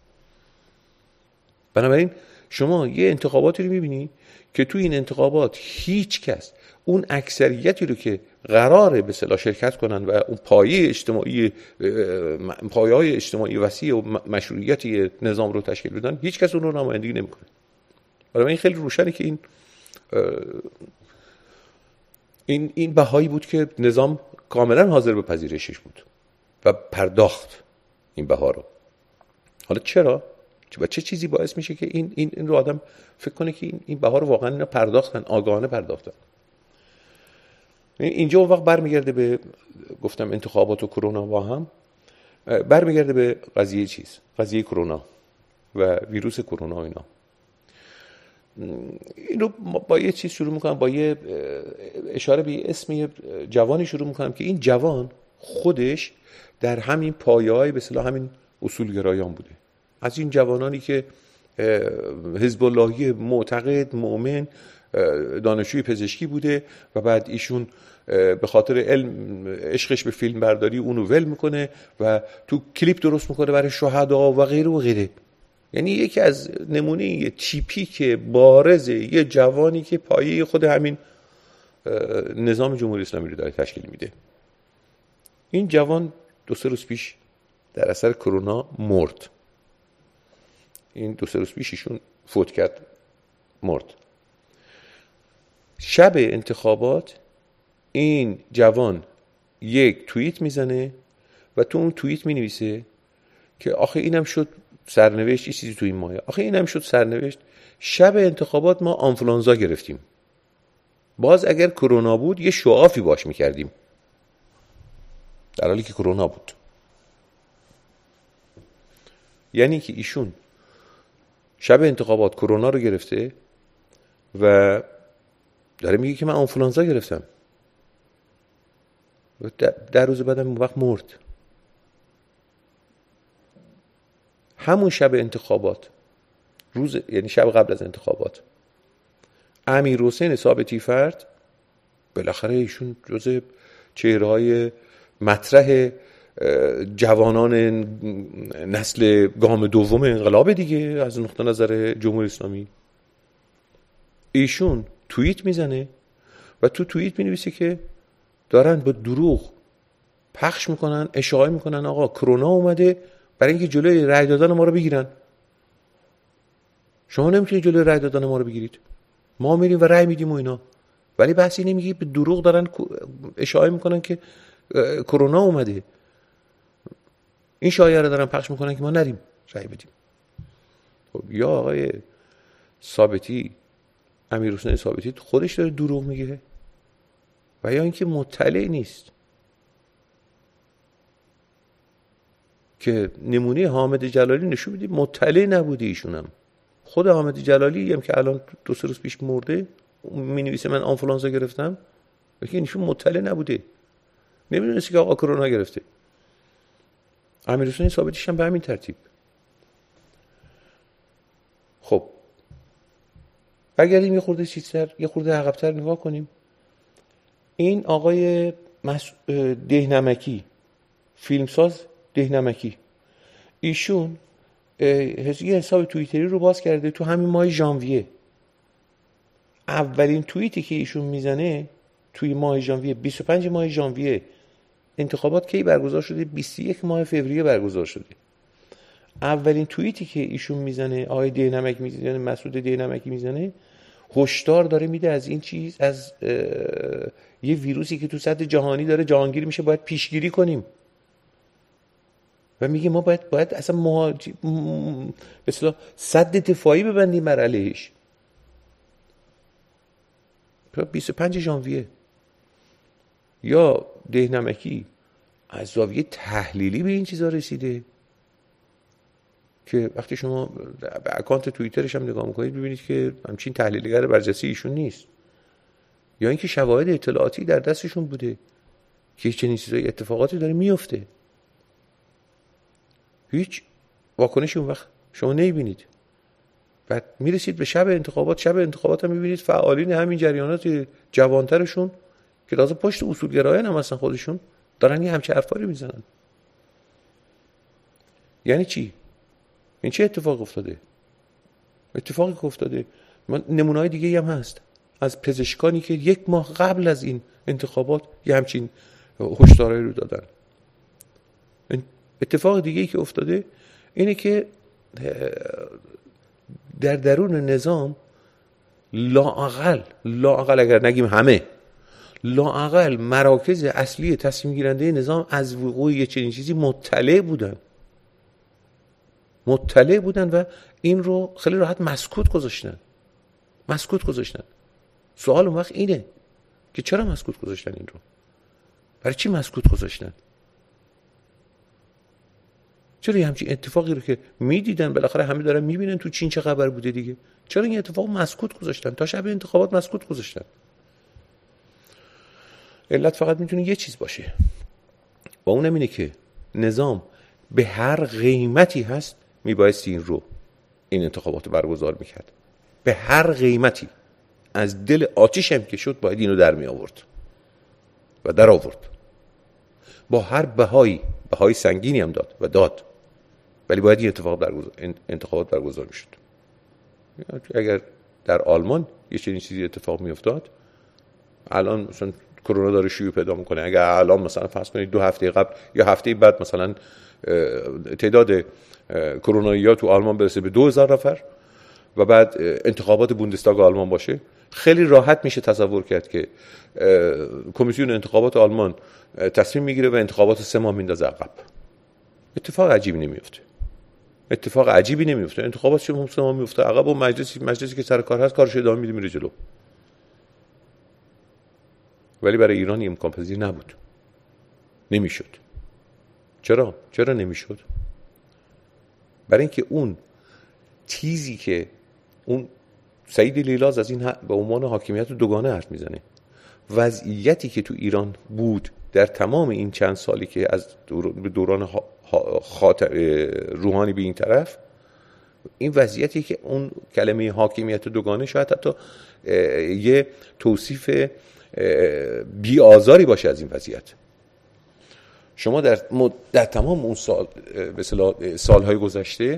بنابراین شما یه انتخاباتی رو میبینی که توی این انتخابات هیچ کس اون اکثریتی رو که قراره به اصطلاح شرکت کنن و اون پایه اجتماعی پایه‌های اجتماعی وسیع و مشروعیتی نظام رو تشکیل بدن، هیچ کس اون رو نمایندگی نمیکنه. بنابراین خیلی روشنه که این این این بهایی بود که نظام کاملا حاضر به پذیرشش بود و پرداخت این بها رو. حالا چرا؟ و چه چیزی باعث میشه که این این این رو آدم فکر کنه که این این بها رو واقعا اینا پرداختن، آگاهانه پرداختن؟ اینجا اون وقت برمیگرده به گفتم انتخابات و کرونا با هم برمیگرده به قضیه چیز قضیه کرونا و ویروس کرونا و اینا. این رو با یه چیز شروع میکنم، با یه اشاره به اسم جوانی شروع میکنم که این جوان خودش در همین پایه‌های به اصطلاح همین اصولگرایان بوده. از این جوانانی که حزب اللهی معتقد مؤمن دانشجوی پزشکی بوده و بعد ایشون به خاطر علم عشقش به فیلم برداری اونو ول میکنه و تو کلیپ درست میکنه برای شهدا و غیره و غیره. یعنی یکی از نمونه تیپیک بارز یه جوانی که پایه خود همین نظام جمهوری اسلامی رو داره تشکیل میده. این جوان دو سه روز پیش در اثر کرونا مرد. این دو سه روز پیش ایشون فوت کرد، مرد. شب انتخابات این جوان یک توییت میزنه و تو اون توییت مینویسه که آخه اینم شد سرنوشت، یه چیزی تو این مایه، آخه اینم شد سرنوشت، شب انتخابات ما آنفولانزا گرفتیم، باز اگر کرونا بود یه شعافی باش میکردیم، در حالی که کرونا بود. یعنی که ایشون شب انتخابات کرونا رو گرفته و داره میگه که من آنفولانزا گرفتم و در روز بعدم اون وقت مرد. همون شب انتخابات، روز یعنی شب قبل از انتخابات، امیرحسین ثابتی فرد بالاخره ایشون جزء چهره‌های مطرح جوانان نسل گام دوم انقلاب دیگه از نقطه نظر جمهوری اسلامی. ایشون توییت میزنه و تو توییت مینویسه که دارن با دروغ پخش میکنن، اشاعه میکنن آقا کرونا اومده برای اینکه جلوی رأی دادن ما رو بگیرن. شما نمیتونید جلوی رأی دادن ما رو بگیرید، ما میریم و رأی میدیم و اینا، ولی بحثی نمیگه به دروغ دارن اشاعه میکنن که کرونا اومده. این شایعه رو دارن پخش میکنن که ما نریم رأی بدیم. خب یا آقای ثابتی، امیرحسین ثابتی خودش داره دروغ میگه و یا اینکه مطلع نیست. که نمونه حامد جلالی نشون میده مطلع نبوده ایشونم. خود حامد جلالی هم که الان دو سه روز پیش مرده مینویسه من آنفولانزا گرفتم، ولی ایشون مطلع نبوده، نمیدونسته که آقا کرونا گرفته. امیرحسین ثابتیش هم به همین ترتیب. خب برگردیم یه خورده چیزتر، یه خورده عقب‌تر نگاه کنیم. این آقای مس... دهنمکی، فیلمساز دهنمکی، ایشون یه حساب توییتری رو باز کرده تو همین ماه ژانویه. اولین توییتی که ایشون میزنه توی ماه ژانویه، بیست و پنج ماه ژانویه، انتخابات کی برگزار شده؟ بیست و یک ماه فوریه برگزار شده. اولین توییتی که ایشون میزنه، آقای دهنمکی میزنه، مسعود دهنمکی میزنه، هشدار داره میده از این چیز، از یه ویروسی که تو سطح جهانی داره جهانگیر میشه، باید پیشگیری کنیم. و میگه ما باید باید اصلا مهاج... م... به اصطلاح سد دفاعی ببندیم بر علیهش. بیست و پنج ژانویه. یا دهنمکی از زاویه تحلیلی به این چیزا رسیده که وقتی شما به اکانت توییترش هم نگاه میکنید ببینید که همچین تحلیلگر برجسته ایشون نیست. یا اینکه شواهد اطلاعاتی در دستشون بوده که چنین چیزای اتفاقاتی داره میفته، هیچ واکنشی اون وقت شما نمیبینید. بعد میرسید به شب انتخابات، شب انتخابات هم میبینید فعالین همین جریانات جوانترشون که تازه پشت اصولگرایان هم هستن خودشون دارن یه همچه حرفایی میزنن. یعنی چی؟ این چه اتفاق افتاده؟ اتفاقی که افتاده نمونه‌های دیگه هم هست از پزشکانی که یک ماه قبل از این انتخابات یه همچین هشدارایی رو دادن. اتفاق دیگه‌ای که افتاده اینه که در درون نظام لااقل لااقل اگر نگیم همه، لااقل مراکز اصلی تصمیم گیرنده نظام از وقوع یه چنین چیزی مطلع بودن مطلع بودن و این رو خیلی راحت مسکوت گذاشتن مسکوت گذاشتن. سوال اون وقت اینه که چرا مسکوت گذاشتن؟ این رو برای چی مسکوت گذاشتن؟ چرا یه همچین اتفاقی رو که میدیدن بالاخره همه دارن میبینن تو چین چه خبر بوده دیگه، چرا این اتفاق مسکوت گذاشتن؟ تا شب انتخابات مسکوت گذاشتن. علت فقط میتونه یه چیز باشه و اونم اینه که نظام به هر قیمتی هست میبایستی این رو این انتخابات برگزار میکرد، به هر قیمتی، از دل آتیش هم که شد باید اینو در می آورد و در آورد، با هر بهایی، بهای سنگینی هم داد و داد، ولی باید این اتفاق برگزار انتخابات برگزار میشد. اگر در آلمان یه چنین چیزی اتفاق میافتاد، الان مثلا کرونا داره شیوع پیدا میکنه، اگر الان مثلا فرض کنید دو هفته قبل یا هفته بعد مثلا تعداد کرونایی‌ها تو آلمان برسه به دو هزار نفر و بعد انتخابات بوندستاگ آلمان باشه، خیلی راحت میشه تصور کرد که کمیسیون انتخابات آلمان تصمیم میگیره و انتخابات سه ماه میندازه عقب. اتفاق عجیبی نمیفته. اتفاق عجیبی نمیفته. انتخابات سه ماه میفته عقب و مجلسی مجلسی که سر کار هست کارش ادامه میده میره جلو. ولی برای ایران این امکان پذیر نبود. نمیشد. چرا؟ چرا نمیشد؟ برای اینکه اون چیزی که اون سعید لیلاز از این به عنوان حاکمیت دوگانه حرف میزنه، وضعیتی که تو ایران بود در تمام این چند سالی که از دوران خاطر روحانی به این طرف، این وضعیتی که اون کلمه حاکمیت دوگانه شاید حتی یه توصیف بی آزاری باشه از این وضعیت. شما در در تمام اون سال به اصطلاح سالهای گذشته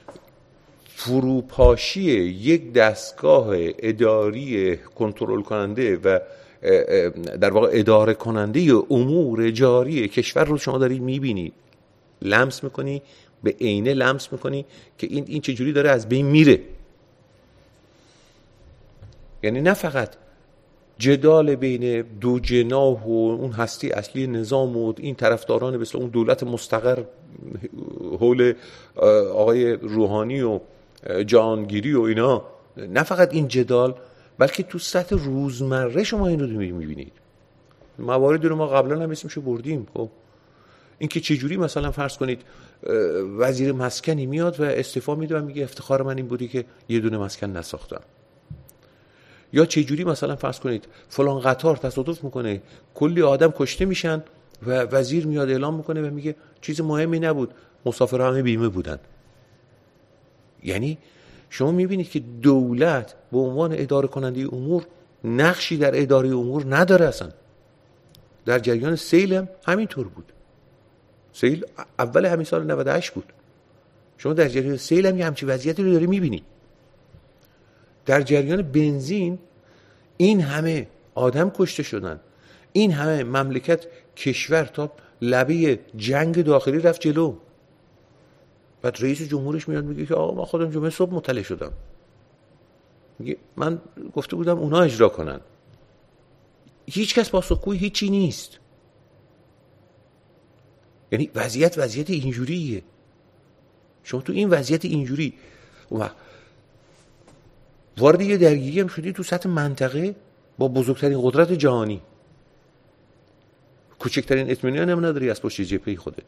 فروپاشی یک دستگاه اداری کنترل کننده و در واقع اداره کننده امور جاری کشور رو شما دارید میبینید، لمس میکنی، به عینه لمس میکنی که این این چجوری داره از بین میره. یعنی نه فقط جدال بین دو جناح و اون هستی اصلی نظام و این طرفداران مثل اون دولت مستقر حول آقای روحانی و جهانگیری و اینا، نه فقط این جدال، بلکه تو سطح روزمره شما این رو میبینید. مواردی رو ما قبلا هم اسمشو بردیم. خب این که چجوری مثلا فرض کنید وزیر مسکنی میاد و استعفا میده و میگه افتخار من این بودی که یه دونه مسکن نساختم، یا چجوری مثلا فرض کنید فلان قطار تصادف میکنه کلی آدم کشته میشن و وزیر میاد اعلام میکنه و میگه چیز مهمی نبود، مسافرها همه بیمه بودن. یعنی شما میبینید که دولت به عنوان اداره کننده امور نقشی در اداره امور نداره اصلا. در جریان سیل هم همینطور بود. سیل اول همین سال نود و هشت بود. شما در جریان سیل هم یه همچین وضعیتی رو داری میبینید. در جریان بنزین این همه آدم کشته شدن، این همه مملکت کشور تا لبه جنگ داخلی رفت جلو. بعد رئیس جمهورش میاد میگه که آقا من خودم جمعه صبح مطلع شدم، میگه من گفته بودم اونا اجرا کنن. هیچ کس پاسخگوی هیچی نیست. یعنی وضعیت وضعیت اینجوریه. شما تو این وضعیت اینجوری و وارد یه درگیری هم شدی تو سطح منطقه با بزرگترین قدرت جهانی، کوچکترین اطمینان هم نداری از پشت جبهه خودت.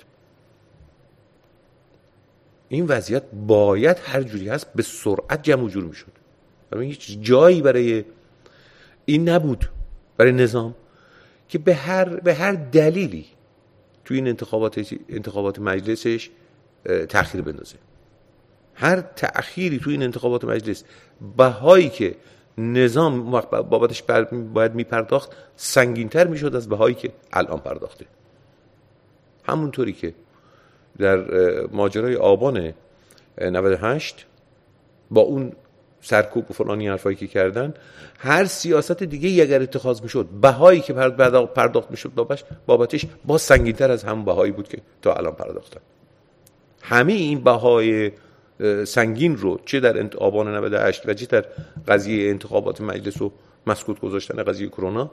این وضعیت باید هر جوری هست به سرعت جمع و جور میشد. هیچ جایی برای این نبود، برای نظام که به هر به هر دلیلی توی این انتخابات انتخابات مجلسش تأخیر بندازه. هر تأخیری توی این انتخابات مجلس بهایی که نظام بابتش باید میپرداخت سنگین‌تر میشد از بهایی که الان پرداخته. همونطوری که در ماجرای آبان نود و هشت با اون سرکوب و فلانی حرفایی که کردن، هر سیاست دیگه اگر اتخاذ میشد بهایی که پرداخت میشد بابتش بابتش با سنگین‌تر از همون بهایی بود که تا الان پرداختن. همه این بهای سنگین رو چه در آبان نود و هشت و چه در قضیه انتخابات مجلس و مسکوت گذاشتن قضیه کرونا،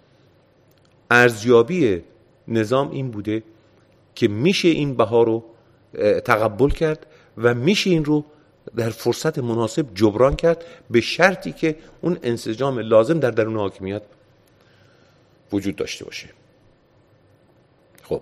ارزیابی نظام این بوده که میشه این بها رو تقبل کرد و میشه این رو در فرصت مناسب جبران کرد، به شرطی که اون انسجام لازم در درون حاکمیت وجود داشته باشه. خب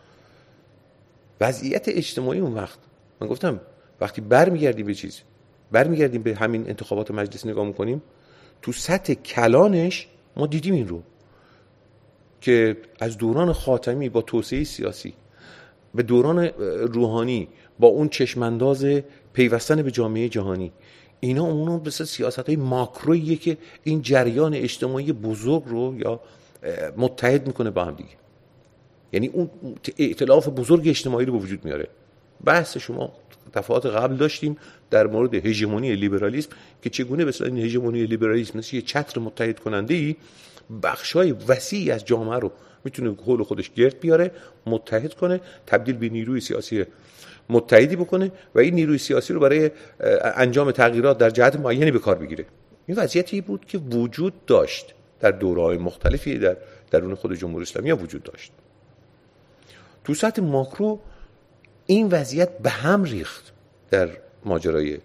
وضعیت اجتماعی اون وقت، من گفتم وقتی برمیگردیم به چیز برمیگردیم به همین انتخابات مجلس نگاه میکنیم، تو سطح کلانش ما دیدیم این رو که از دوران خاتمی با توسعه سیاسی به دوران روحانی با اون چشمانداز پیوستن به جامعه جهانی، اینا اونو مثل سیاست‌های ماکرویه که این جریان اجتماعی بزرگ رو یا متحد میکنه با هم دیگه. یعنی اون ائتلاف بزرگ اجتماعی رو به وجود میاره. بحث شما دفعات قبل داشتیم در مورد هژمونی لیبرالیسم که چگونه مثلا این هژمونی لیبرالیسم مثل یه چتر متحد کننده‌ای بخشای وسیعی از جامعه رو میتونه حول خودش گرد بیاره، متحد کنه، تبدیل به نیروی سیاسی متحدی بکنه و این نیروی سیاسی رو برای انجام تغییرات در جهت معینی به کار بگیره. این وضعیتی بود که وجود داشت در دوره‌های مختلفی در درون خود جمهوری اسلامی وجود داشت. تو سطح ماکرو این وضعیت به هم ریخت در ماجرای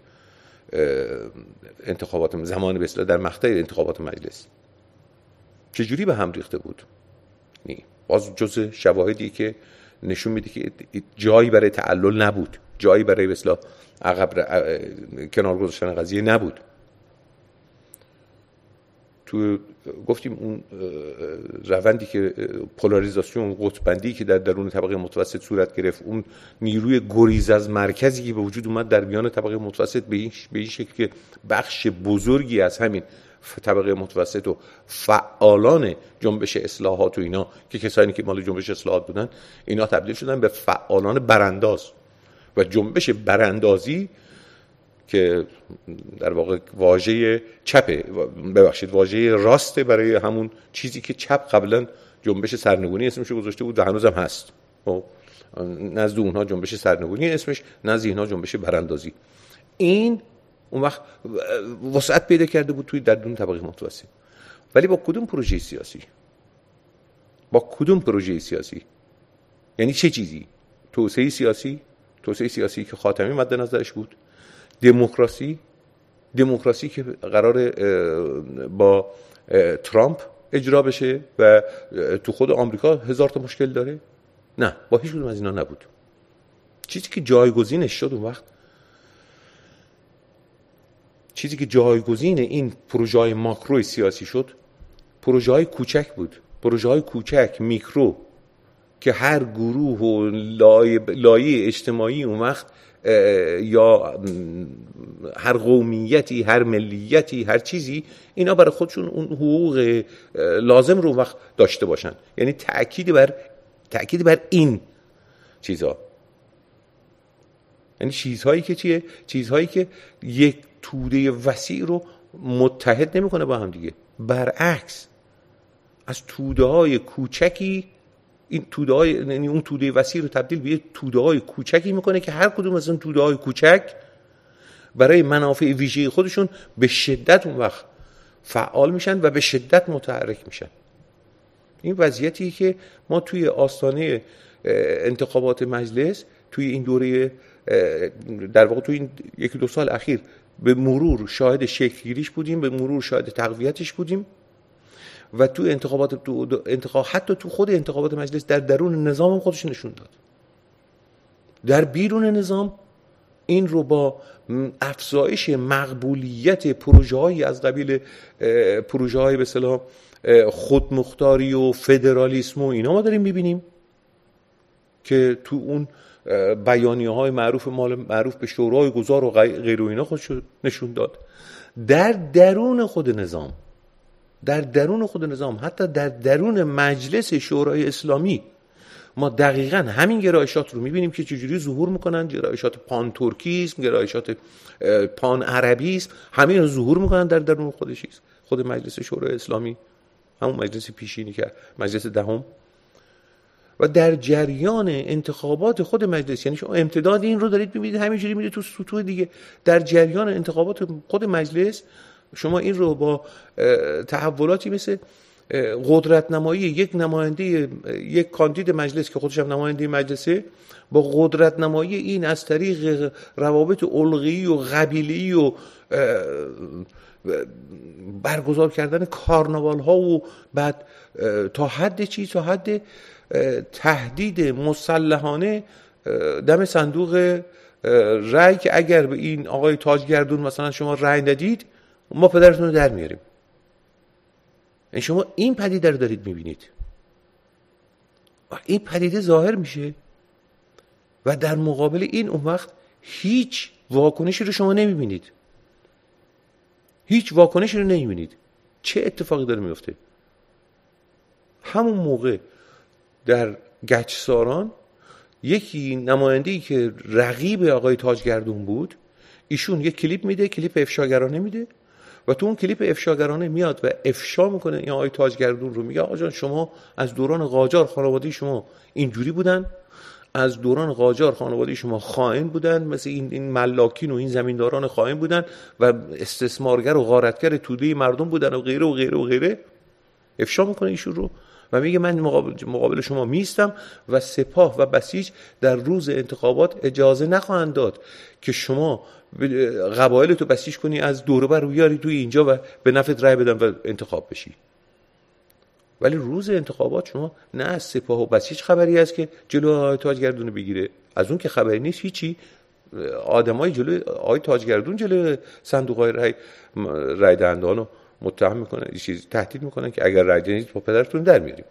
انتخابات زمان به اصطلاح در مقطع انتخابات مجلس. چجوری به هم ریخته بود؟ نی باز جز شواهدی که نشون میده که جایی برای تعلل نبود، جایی برای به اصطلاح عقب کنار گذاشتن قضیه نبود. تو گفتیم اون روندی که پولاریزاسیون قطب‌بندی که در درون طبقه متوسط صورت گرفت، اون نیروی گریز از مرکزی که به وجود اومد در میان طبقه متوسط به این به این شکل که بخش بزرگی از همین طبقه متوسط و فعالان جنبش اصلاحات و اینا که کسانی که مال جنبش اصلاحات بودن، اینا تبدیل شدن به فعالان برانداز و جنبش براندازی که در واقع واژه چپه، ببخشید واژه راسته برای همون چیزی که چپ قبلا جنبش سرنگونی اسمش گذاشته بود و هنوزم هست. نزد اونها جنبش سرنگونی اسمش، نزد اینها جنبش براندازی. این اون وقت وسعت پیدا کرده بود توی درون طبقه متوسط. ولی با کدوم پروژه سیاسی؟ با کدوم پروژه سیاسی؟ یعنی چه چیزی؟ توسعه سیاسی؟ توسعه سیاسی که خاتمی مد نظرش بود. دموکراسی، دموکراسی که قرار با ترامپ اجرا بشه و تو خود آمریکا هزار تا مشکل داره. نه، با هیچ کدوم از اینا نبود. چیزی که جایگزینش شد اون وقت، چیزی که جایگزین این پروژه‌های ماکرو سیاسی شد، پروژه‌های کوچک بود. پروژه‌های کوچک، میکرو، که هر گروه و لایه, لایه اجتماعی اون وقت یا هر قومیتی، هر ملیتی، هر چیزی، اینا برای خودشون اون حقوق لازم رو وقت داشته باشن. یعنی تأکید بر تأکید بر این چیزها، یعنی چیزهایی که چیه؟ چیزهایی که یک توده وسیع رو متحد نمیکنه با هم دیگه. برعکس، از توده های کوچکی این توده های، یعنی اون توده وسیع رو تبدیل به یک توده های کوچکی میکنه که هر کدوم از اون توده های کوچک برای منافع ویژه خودشون به شدت اون وقت فعال میشن و به شدت متحرک میشن. این وضعیتی که ما توی آستانه انتخابات مجلس توی این دوره، در واقع توی این یکی دو سال اخیر به مرور شاهد شکلگیریش بودیم، به مرور شاهد تقویتش بودیم و تو انتخابات تو انتخاب حتی تو خود انتخابات مجلس در درون نظام هم خودش نشون داد. در بیرون نظام این رو با افزایش مقبولیت پروژه‌های از قبیل پروژه‌های به اصطلاح خودمختاری و فدرالیسم و اینا ما داریم می‌بینیم که تو اون بیانیه‌های معروف مال معروف به شورای گذار و غیر و اینا خودش نشون داد. در درون خود نظام در درون خود نظام حتی در درون مجلس شورای اسلامی ما دقیقاً همین گرایشات رو می‌بینیم که چجوری ظهور می‌کنن. گرایشات پان ترکیسم، گرایشات پان عربیسم، همین رو ظهور می‌کنن در درون خودش خود مجلس شورای اسلامی، همون مجلس پیشینی که مجلس دهم. و در جریان انتخابات خود مجلس، یعنی شما امتداد این رو دارید می‌بینید، همینجوری میره تو سطوح دیگه. در جریان انتخابات خود مجلس شما این رو با تحولاتی مثل قدرت نمایی یک نماینده، یک کاندید مجلس که خودش هم نماینده مجلسه، با قدرت نمایی این از طریق روابط الغی و قبیله‌ای و برگزار کردن کارناوال ها و بعد تا حد چی؟ تا حد تهدید مسلحانه دم صندوق رای که اگر به این آقای تاجگردون مثلا شما رای ندید ما پدرتون رو در میاریم. این شما این پدیده رو دارید میبینید و این پدیده ظاهر میشه و در مقابل این اون وقت هیچ واکنشی رو شما نمیبینید. هیچ واکنشی رو نمیبینید. چه اتفاقی داره میفته؟ همون موقع در گچساران یکی نماینده‌ای که رقیب آقای تاجگردون بود، ایشون یک کلیپ میده، کلیپ افشاگرانه میده و تو اون کلیپ افشاگرانه میاد و افشا میکنه این آقای تاجگردون رو. میگه آقا جان شما از دوران قاجار خانواده شما اینجوری بودن، از دوران قاجار خانواده شما خائن بودن، مثل این این ملاکین و این زمینداران خائن بودن و استثمارگر و غارتگر توده مردم بودن و غیره و غیره و غیره. افشا میکنه ایشون رو و میگه من مقابل, مقابل شما میستم و سپاه و بسیج در روز انتخابات اجازه نخواهند داد که شما قبایلتو بسیج کنی، از دور و بر بیاری توی اینجا و به نفعت رای بدن و انتخاب بشی. ولی روز انتخابات شما نه از سپاه و بسیج خبری هست که جلو آقای تاجگردون بگیره، از اون که خبری نیست هیچی. آدمای جلو آقای تاجگردون جلو صندوق‌های رای رای دهندگان و متهم میکنن، چیز تهدید میکنن که اگر رای ندید با پدرتون در میاریم.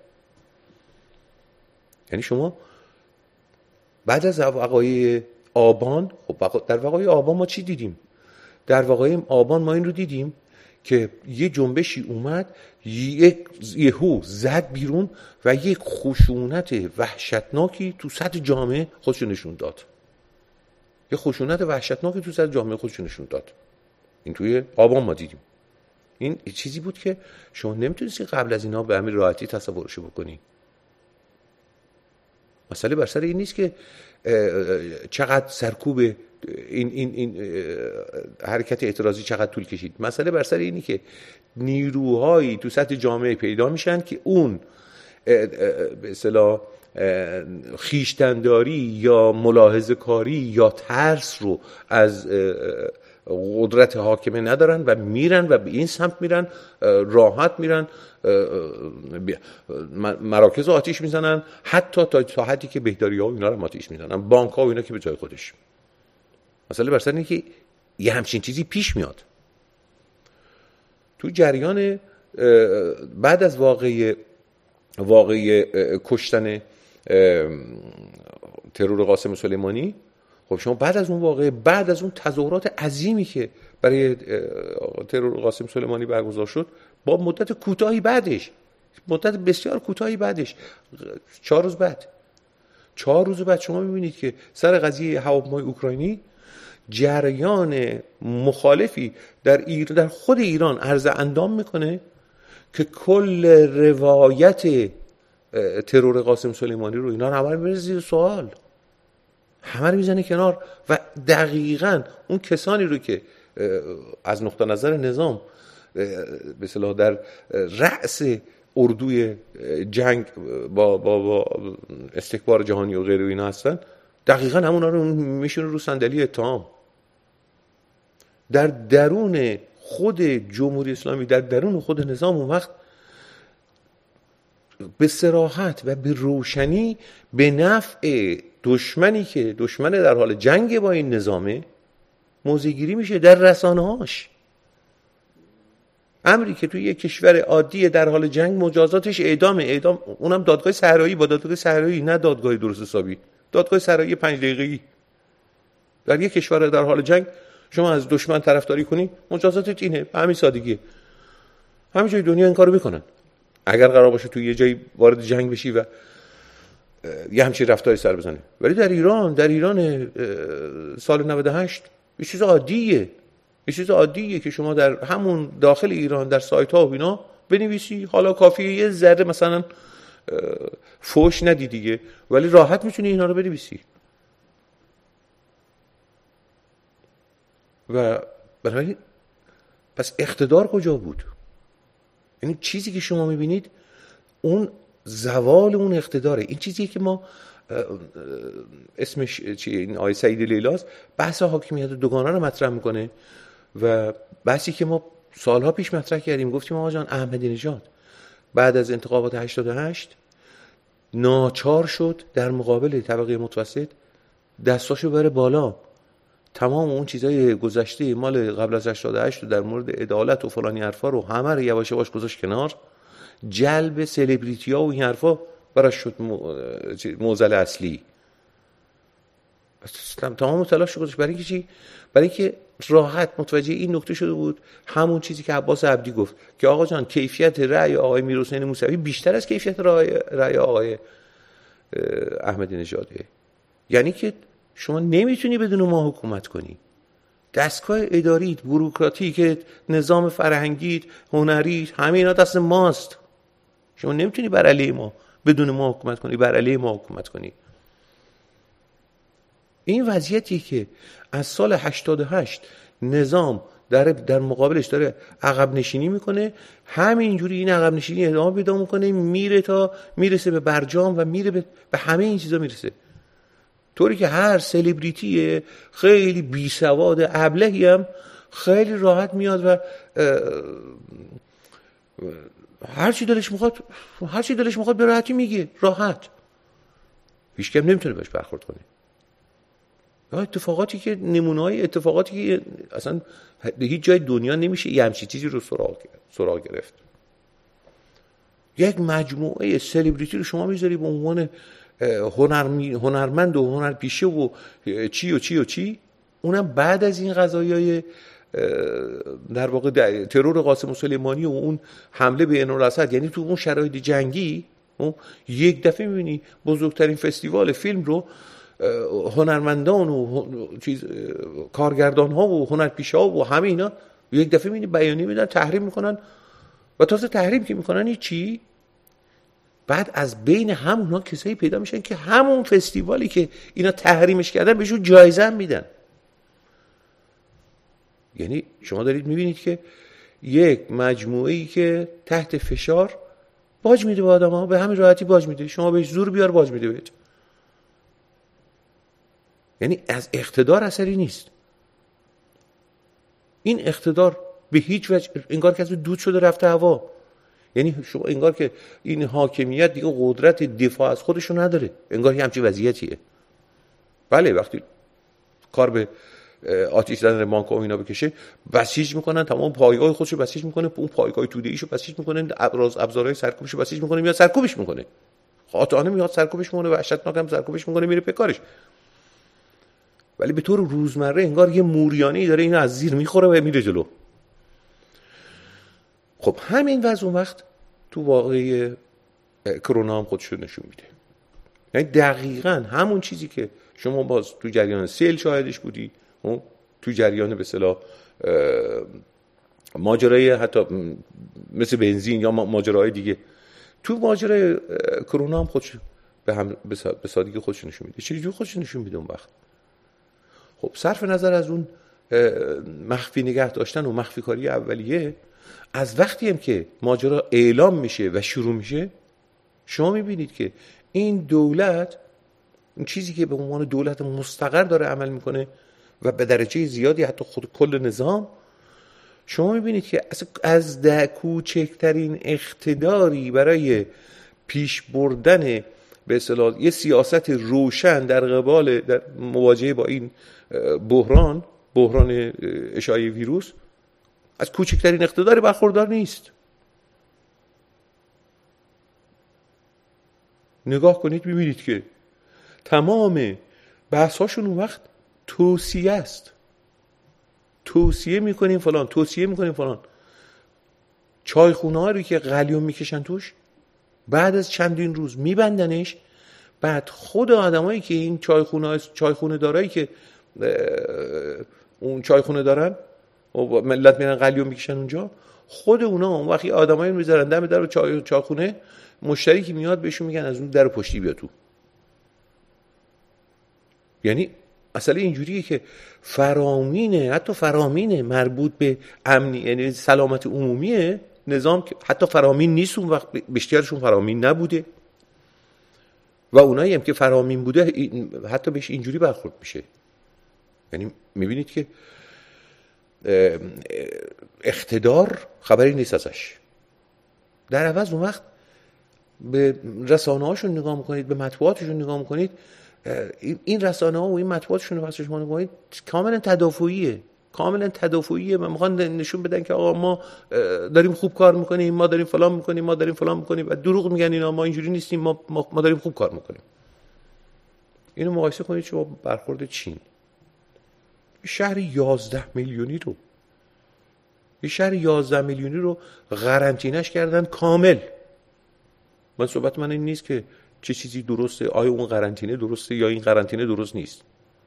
یعنی شما بعد از وقایع آبان، خب در وقایع آبان ما چی دیدیم؟ در وقایع آبان ما این رو دیدیم که یه جنبشی اومد، یک یهو زد بیرون و یک خشونت وحشتناکی تو سطح جامعه خودش نشون داد. یه خشونت وحشتناکی تو سطح جامعه خودش نشون داد. این توی آبان ما دیدیم. این چیزی بود که شما نمیتونستی قبل از اینا به همین راحتی تصورش بکنی. مسئله بر سر این نیست که چقدر سرکوب این این این حرکت اعتراضی چقدر طول کشید. مسئله بر سر اینی که نیروهایی تو سطح جامعه پیدا میشن که اون به اصطلاح خویشتن‌داری یا ملاحظه کاری یا ترس رو از قدرت حاکمه ندارن و میرن و به این سمت میرن، راحت میرن، مراکز آتیش میزنن، حتی تا تا حدی که بهداری ها و اینا رو آتیش میزنن، بانک ها و اینا که به جای خودش. مسئله بر سر اینه که یه همچین چیزی پیش میاد. تو جریان بعد از واقعه واقعه کشتن ترور قاسم سلیمانی، خب شما بعد از اون واقعه، بعد از اون تظاهرات عظیمی که برای ترور قاسم سلیمانی برگزار شد، با مدت کوتاهی بعدش، مدت بسیار کوتاهی بعدش، چهار روز بعد چهار روز بعد شما می‌بینید که سر قضیه هواپیمای اوکراینی جریان مخالفی در ایر در خود ایران عرض اندام میکنه که کل روایت ترور قاسم سلیمانی رو اینا رو همه رو می‌ذاره زیر سوال، همه رو میزنه کنار و دقیقاً اون کسانی رو که از نقطه نظر نظام به اصطلاح در رأس اردوی جنگ با با با استکبار جهانی و غیره اینا هستن، دقیقاً همونا رو میشونه رو صندلی اتهام. در درون خود جمهوری اسلامی، در درون خود نظام، اون وقت به صراحت و به روشنی به نفع دشمنی که دشمن در حال جنگ با این نظامه موضع گیری میشه در رسانه‌هاش. امری که توی یک کشور عادی در حال جنگ مجازاتش اعدامه، اعدام اونم دادگاه صحرایی، با دادگاه صحرایی، نه دادگاه درست حسابی، دادگاه صحرایی پنج دقیقه‌ای. در یک کشور در حال جنگ شما از دشمن طرفداری کنی مجازاتت اینه، به همین سادگی. همه جای دنیا این کارو میکنن. اگر قرار باشه توی یه جایی وارد جنگ بشی و یه همچین رفتاری سر بزنه. ولی در ایران در ایران سال نود و هشت یه چیز عادیه، یه چیز عادیه که شما در همون داخل ایران در سایت ها و اینا بنویسی. حالا کافیه یه ذره مثلا فوش ندی دیگه، ولی راحت میتونی اینا رو بنویسی. و برای پس اقتدار کجا بود؟ یعنی چیزی که شما میبینید اون زوال اون اقتداره. این چیزیه که ما اسمش چی، این آقای سعید لیلاست، بحث حاکمیت دوگانه رو مطرح میکنه و بحثی که ما سالها پیش مطرح کردیم. گفتیم آقا جان احمدی نژاد بعد از انتخابات هشتاد و هشت ناچار شد در مقابل طبقه متوسط دستاشو بره بالا، تمام اون چیزای گذشته مال قبل از هشتاد و هشت در مورد عدالت و فلانی حرفا رو همه رو یواش یواش گذاشت کنار، جلب سلبریتی ها و این حرفا براش شد معضل اصلی. تمام تلاش رو گذاشت برای اینکه چی؟ برای اینکه راحت متوجه این نکته شده بود، همون چیزی که عباس عبدی گفت که آقا جان کیفیت رأی آقای میرحسین موسوی بیشتر از کیفیت رأی آقای احمدی نژاده. یعنی که شما نمیتونی بدون ما حکومت کنی. دستگاه اداریت، بوروکراتیک، نظام فرهنگیت، هنریت، همه اینا دست ماست. شما نمیتونی بر علیه ما بدون ما حکومت کنی، بر علیه ما حکومت کنی. این وضعیتی که از سال هشتاد و هشت نظام در در مقابلش داره عقب نشینی میکنه، همینجوری این عقب نشینی ادامه پیدا میکنه، میره تا میرسه به برجام و میره به, به همه این چیزا میرسه. طوری که هر سلبریتی خیلی بی سواد ابلهی هم خیلی راحت میاد و هر چی دلش میخواد هر چی دلش میخواد به راحتی میگه، راحت. هیچ کم نمیتونه بهش برخورد کنه. اتفاقاتی که نمونه‌های اتفاقاتی که اصلا به هیچ جای دنیا نمیشه یه همچین چیزی رو سراغ سراغ گرفت. یک مجموعه سلبریتی رو شما میذاری به عنوان هنرمی هنرمند و هنرپیشه و چی و چی و چی، اونم بعد از این قضایای در واقع ترور قاسم سلیمانی و اون حمله به انور اسد، یعنی تو اون شرایط جنگی یک دفعه میبینی بزرگترین فستیوال فیلم رو هنرمندان و چیز کارگردان ها و هنرپیشه ها و همه اینا یک دفعه میبینی بیانیه میدن تحریم میکنن و تازه تحریم که میکنن این چی؟ بعد از بین همونها کسایی پیدا میشن که همون فستیوالی که اینا تحریمش کردن بهشون جایزه هم میدن. یعنی شما دارید میبینید که یک مجموعه‌ای که تحت فشار باج میده به آدم‌ها، به همین راحتی باج میده، شما بهش زور بیار باج میده بهت. یعنی از اقتدار اثری نیست. این اقتدار به هیچ وجه انگار که از دود شده رفته هوا. یعنی شما انگار که این حاکمیت دیگه قدرت دفاع از خودشو نداره، انگار که همچین وضعیتیه. بله وقتی کار به آتش زدن بانک و اینا بکشه بسیج میکنن، تمام پایگاه خودشو بسیج میکنه، اون پایگاه توده ایشو بسیج میکنه، ابراز ابزارهای سرکوبشو بسیج میکنه، میاد سرکوبش میکنه، قاطعانه میاد سرکوبش میکنه، وحشتناک هم سرکوبش میکنه، میره به کارش. ولی به طور روزمره انگار یه موریانه‌ای داره اینو از زیر میخوره و میره جلو. خب همین وضع اون وقت تو واقعه کرونا هم خودشو نشون میده. یعنی دقیقاً همون چیزی که شما باز تو جریان سیل شاهدش بودی، اون تو جریان به اصطلاح ماجرای حتی مثل بنزین یا ماجراهای دیگه، تو ماجرای کرونا هم خودش به هم به سادگی خودش نشون میده. چه جوری خودش نشون میده اون وقت؟ خب صرف نظر از اون مخفی نگه داشتن و مخفی کاری اولیه، از وقتی هم که ماجرا اعلام میشه و شروع میشه، شما میبینید که این دولت، این چیزی که به عنوان دولت مستقر داره عمل میکنه و به درجه زیادی حتی خود کل نظام، شما میبینید که از ده کوچکترین اقتداری برای پیش بردن به اصطلاح یه سیاست روشن در قبال در مواجهه با این بحران بحران اشاعه ویروس، از کوچکترین اقتداری برخوردار نیست. نگاه کنید ببینید که تمام بحثاشون اون وقت توصیه است، توصیه میکنیم فلان، توصیه میکنیم فلان. چای خونه ها رو که قلیون میکشن توش، بعد از چندین روز میبندنش، بعد خود آدمایی که این چای خونه چای خونه دارایی که اون چای خونه دارن و ملت میرن قلیون میکشن اونجا، خود اونا اون وقتی آدمایی میذارن دم در چای چای خونه، مشتری که میاد بهشون میگن از اون در پشتی بیا تو. یعنی اصلا اینجوریه که فرامینه، حتی فرامینه مربوط به امنی، یعنی سلامت عمومیه نظام، که حتی فرامین نیست اون وقت، بیشترشون فرامین نبوده و اونایی هم که فرامین بوده حتی بهش اینجوری برخورد میشه. یعنی میبینید که اقتدار خبری نیست ازش. در عوض اون وقت به رسانه هاشون نگاه میکنید، به مطبوعاتشون نگاه میکنید، این رسانه ها و این مطبوعاتشون رو واسه شما نگاه کنید، کاملا تدافعیه، کاملا تدافعیه. من میخوان نشون بدن که آقا ما داریم خوب کار میکنیم، ما داریم فلان میکنیم، ما داریم فلان میکنیم، و دروغ میگن اینا، ما اینجوری نیستیم، ما ما داریم خوب کار میکنیم. اینو مقایسه کنید شما برخورد چین، شهر یازده میلیونی رو یه شهر یازده میلیونی رو قرنطینه‌اش کردن کامل. من صحبت من این نیست که چه چیزی درسته، آیا اون قرنطینه درسته یا این قرنطینه درست نیست.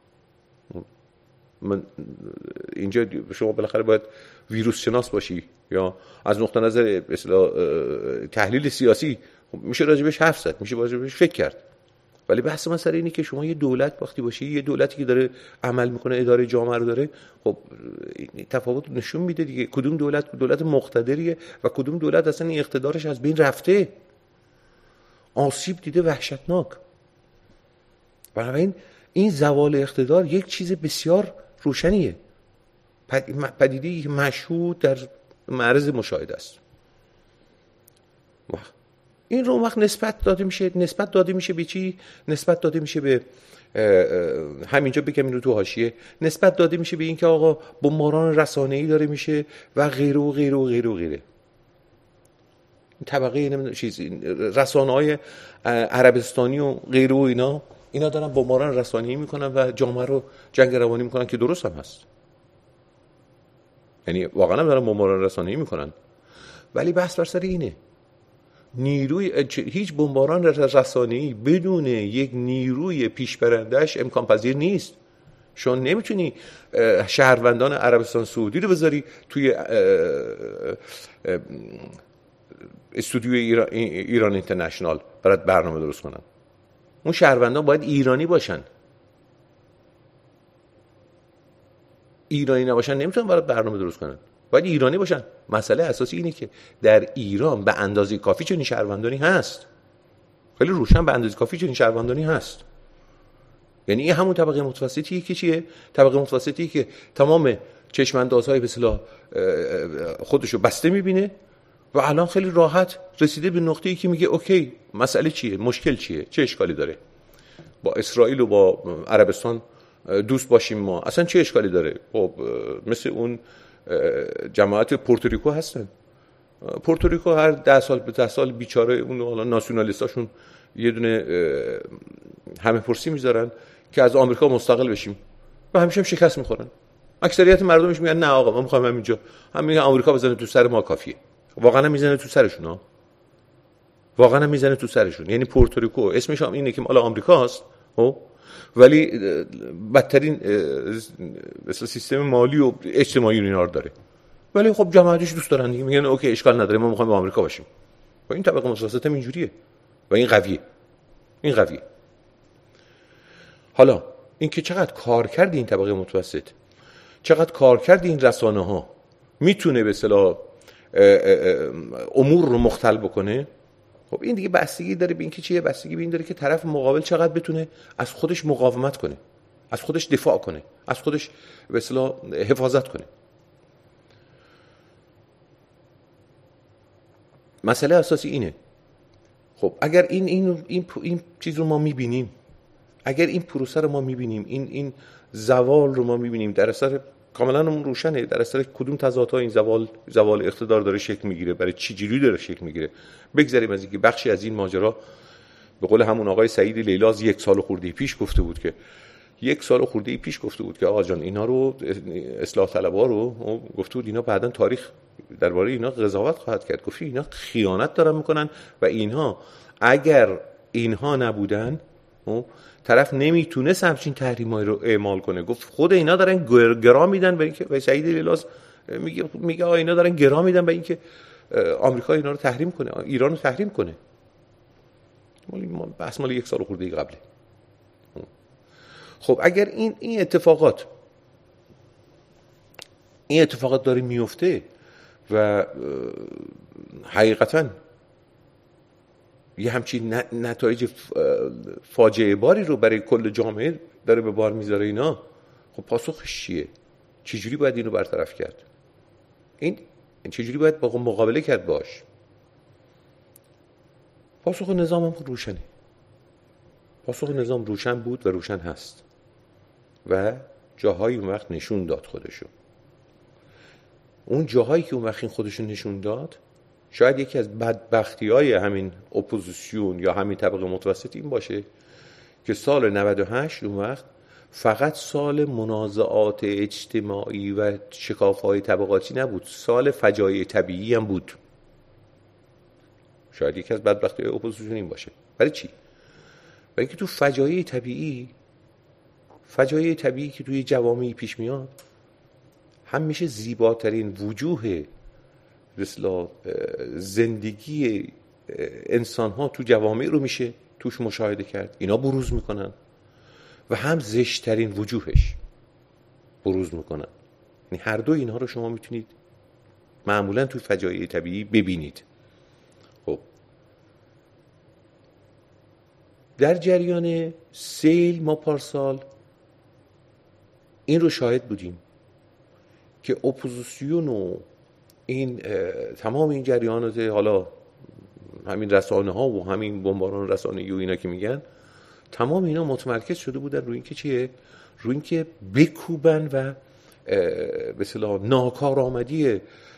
من اینجا شما بالاخره باید ویروس شناس باشی یا از نقطه نظر به اصطلاح تحلیل سیاسی میشه راجبش حرف زد، میشه راجبش فکر کرد. ولی بحث من سر اینه که شما یه دولت وقتی باشی، یه دولتی که داره عمل میکنه، اداره جامعه رو داره، خب تفاوت نشون میده دیگه. کدوم دولت دولت مقتدریه و کدوم دولت اصلا این اقتدارش از بین رفته، آسیب دیده وحشتناک. بنابراین این زوال اقتدار یک چیز بسیار روشنیه، پدیده‌ای که مشهود در معرض مشاهده است. این رو وقت نسبت داده میشه، نسبت داده میشه به چی؟ نسبت داده میشه به همینجا بگم این رو تو حاشیه، نسبت داده میشه به این که آقا بمباران رسانه‌ای داره میشه و غیره و غیره و غیره و غیره. طبقه نمیدونم چیز رسانه‌های عربستانی و غیره و اینا اینا دارن بمباران رسانه‌ای میکنن و جامعه رو جنگ روانی میکنن که درست هم هست. یعنی واقعا هم دارن بمباران رسانه‌ای میکنن، ولی بحث بر سر اینه نیروی هیچ بمباران رسانه‌ای بدون یک نیروی پیشبرندش امکان پذیر نیست. شما نمیتونی شهروندان عربستان سعودی رو بذاری توی استودیو ایران, ایران اینترنشنال برات برنامه درست کنن. اون شهروندان باید ایرانی باشن. ایرانی نباشن نمیتونن برات برنامه درست کنن. باید ایرانی باشن. مسئله اساسی اینه که در ایران به اندازه کافی چنین شهروندانی هست. خیلی روشن به اندازه کافی چنین شهروندانی هست. یعنی این همون طبقه متوسطیه که چیه؟ طبقه متوسطیه که تمام چشم اندازهای به اصطلاح خودشو بسته میبینه و الان خیلی راحت رسیده به نقطه‌ای که میگه اوکی مسئله چیه؟ مشکل چیه؟ چه اشکالی داره؟ با اسرائیل و با عربستان دوست باشیم ما اصلا چه اشکالی داره؟ خب مثل اون جماعت پورتوریکو هستن. پورتوریکو هر ده سال به ده سال بیچاره اون حالا ناسیونالیستاشون یه دونه همه پرسی میذارن که از آمریکا مستقل بشیم و همیشه هم شکست میخورن. اکثریت مردمش میگن نه آقا ما میخوایم همینجا همین آمریکا بزنه تو سر ما کافیه. واقعا هم میزنه تو سرشون ها. واقعا هم میزنه تو سرشون. یعنی پورتوریکو اسمش هم اینه که مال آمریکاست ها، ولی بدترین مثلا سیستم مالی و اجتماعی اینا رو داره. ولی خب جماعتش دوست دارن دیگه، میگن اوکی اشکال نداره ما میخوایم با آمریکا باشیم. و این طبقه متوسط هم اینجوریه و این قویه. این قویه. حالا این که چقدر کار کرد این طبقه متوسط، چقدر کار کرد این رسانه ها میتونه به اصطلاح امور رو مختل بکنه. خب این دیگه بستگی داره به این که چیه، بستگی به این داره که طرف مقابل چقدر بتونه از خودش مقاومت کنه، از خودش دفاع کنه، از خودش به اصطلاح حفاظت کنه. مسئله اساسی اینه. خب اگر این این این این چیز رو ما می‌بینیم، اگر این پروسه رو ما می‌بینیم، این این زوال رو ما می‌بینیم، در اثر کاملا روشنه در اثر کدوم تضادها این زوال زوال اقتدار داره شکل میگیره، برای چی جوری داره شکل میگیره. بگذاریم از اینکه بخشی از این ماجرا به قول همون آقای سعید لیلاز یک سال خورده پیش گفته بود که یک سال خورده پیش گفته بود که آقا جان اینا رو اصلاح طلبها رو گفته بود اینا بعداً تاریخ درباره اینا قضاوت خواهد کرد. گفت اینا خیانت دارن میکنن و اینها اگر اینها نبودن طرف نمیتونه همچین تحریمایی رو اعمال کنه. گفت خود اینا دارن گرا میدن به اینکه سعید لیلاز میگه میگه آقا اینا دارن گرا میدن به اینکه آمریکا اینا رو تحریم کنه، ایران رو تحریم کنه. مالی بحث مال یک سال خورده قبله. خب اگر این این اتفاقات این اتفاقات داره میفته و حقیقتاً یه همچین نتایج فاجعه باری رو برای کل جامعه داره به بار میذاره اینا، خب پاسخش چیه؟ چجوری باید اینو برطرف کرد؟ این چجوری باید با مقابله کرد باش؟ پاسخ نظام هم روشنه. پاسخ نظام روشن بود و روشن هست و جاهایی اون وقت نشون داد خودشو. اون جاهایی که اون وقت خودشو نشون داد شاید یکی از بدبختی‌های همین اپوزیسیون یا همین طبقه متوسط این باشه که سال نود و هشت اون وقت فقط سال منازعات اجتماعی و شکاف‌های طبقاتی نبود، سال فجایع طبیعی هم بود. شاید یکی از بدبختی‌های اپوزیسیون این باشه. برای چی؟ برای اینکه تو فجایع طبیعی فجایع طبیعی که توی جوامعی پیش میاد هم میشه زیباترین وجوه مثلا زندگی انسان ها تو جوامع رو میشه توش مشاهده کرد، اینا بروز میکنن و هم زشترین وجوهش بروز میکنن. یعنی هر دو اینها رو شما میتونید معمولا تو فجایع طبیعی ببینید. خب در جریان سیل ما پارسال این رو شاهد بودیم که اپوزیسیون و این تمام این جریانات حالا همین رسانه ها و همین بمباران رسانه‌ای و اینا که میگن تمام اینا متمرکز شده بودن روی اینکه چیه؟ روی اینکه بکوبن و به اصطلاح ناکارآمدی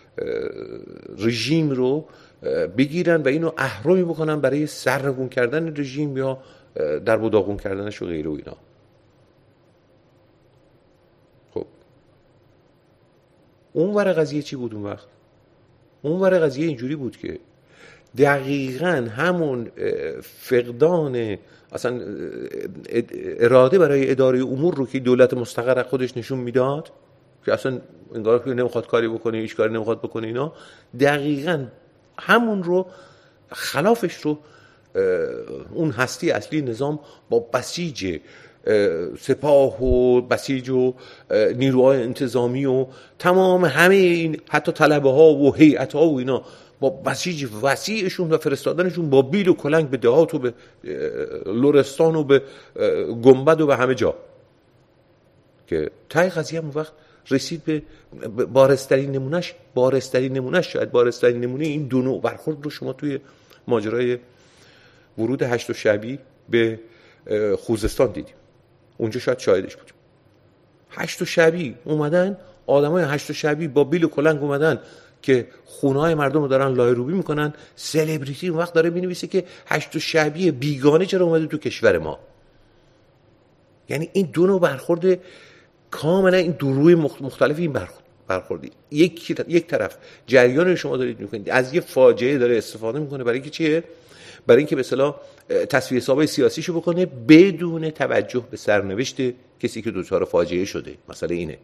رژیم رو بگیرن و اینو اهرمی بکنن برای سرنگون کردن رژیم یا در بداغون کردنش و غیره و اینا. خب اون ور قضیه چی بود اون وقت؟ اون ور قضیه اینجوری بود که دقیقاً همون فقدان اصلا اراده برای اداره امور رو که دولت مستقر خودش نشون میداد که اصلا انگار که نمیخواد کاری بکنه، هیچ کاری نمیخواد بکنه، اینا دقیقاً همون رو خلافش رو اون هستی اصلی نظام با بسیج سپاه و بسیج و نیروهای انتظامی و تمام همه این حتی طلبه ها و هیئت ها و اینا با بسیج وسیعشون و فرستادنشون با بیل و کلنگ به دهات و به لرستان و به گنبد و به همه جا که تای قضیه هم وقت رسید به بارسترین نمونش بارسترین نمونش شاید بارسترین نمونه این دو نوع برخورد رو شما توی ماجرای ورود هشت شعبی به خوزستان دیدیم. اونجا شاید شاهدش بودیم. هشت شعبی اومدن، آدمای هشت شعبی با بیل و کلنگ اومدن که خونه‌های مردم رو دارن لایروبی میکنن. سلبریتی اون وقت داره مینویسه که هشت شعبی بیگانه چرا اومده تو کشور ما. یعنی این دو نوع برخورد کاملا این دو روی مختلف این برخورد برخوردی یک یک طرف جریان رو شما دارید میکنید از یه فاجعه داره استفاده میکنه برای اینکه چیه؟ برای اینکه به اصطلاح تصفیه حسابای سیاسیشو بکنه بدون توجه به سرنوشت کسی که دچار فاجعه شده. مسئله اینه.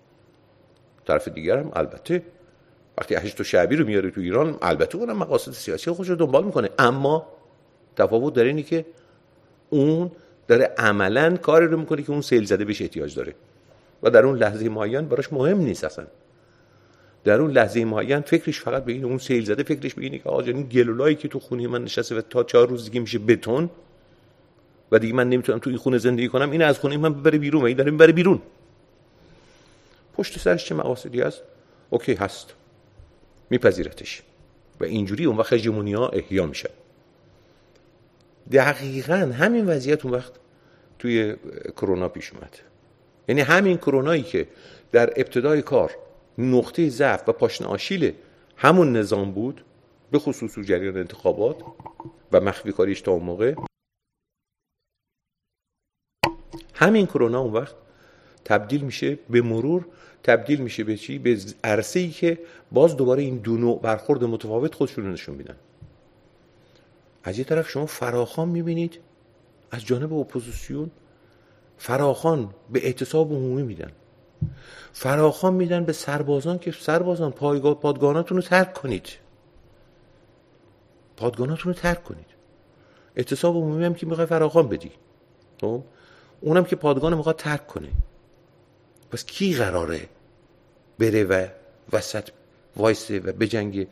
طرف دیگر هم البته وقتی هشت شعبی رو میاره تو ایران البته اونم مقاصد سیاسی خودش رو دنبال میکنه، اما تفاوت داره اینه که اون داره عملاً کاری رو میکنه که اون سیل زده بهش احتیاج داره و در اون لحظه معین براش مهم نیست اصلا. در اون لحظه معین فکرش فقط به این اون سیل زده فکرش به اینه که آقا این گلولایی که تو خونه من نشسته و تا چهار روز دیگه میشه بتون و دیگه من نمیتونم تو این خونه زندگی کنم، این از خونه من ببره بیرون و این داره میبره بیرون. پشت سرش چه مقاصدی هست؟ اوکی هست، میپذیرتش و اینجوری اون وقت هژمونی‌ها احیا میشه. دقیقاً همین وضعیت اون وقت توی کرونا پیش اومد. یعنی همین کرونایی که در ابتدای کار نقطه ضعف و پاشنه آشیل همون نظام بود، به خصوص تو جریان انتخابات و مخفی کاریش تا اون موقع، همین کرونا اون وقت تبدیل میشه به مرور تبدیل میشه به چی؟ به عرصه‌ای که باز دوباره این دو نوع برخورد متفاوت خودشون رو نشون میدن. از یه طرف شما فراخوان میبینید از جانب اپوزیسیون، فراخوان به اعتصاب عمومی میدن، فراخوان میدن به سربازان که سربازان پایگاه پادگاناتون رو ترک کنید، پادگاناتون رو ترک کنید. اعتصاب عمومی هم که میخوای فراخوان بدی، خب اونم که پادگان میخواد ترک کنه. پس کی قراره بره و وسط وایسه و بجنگه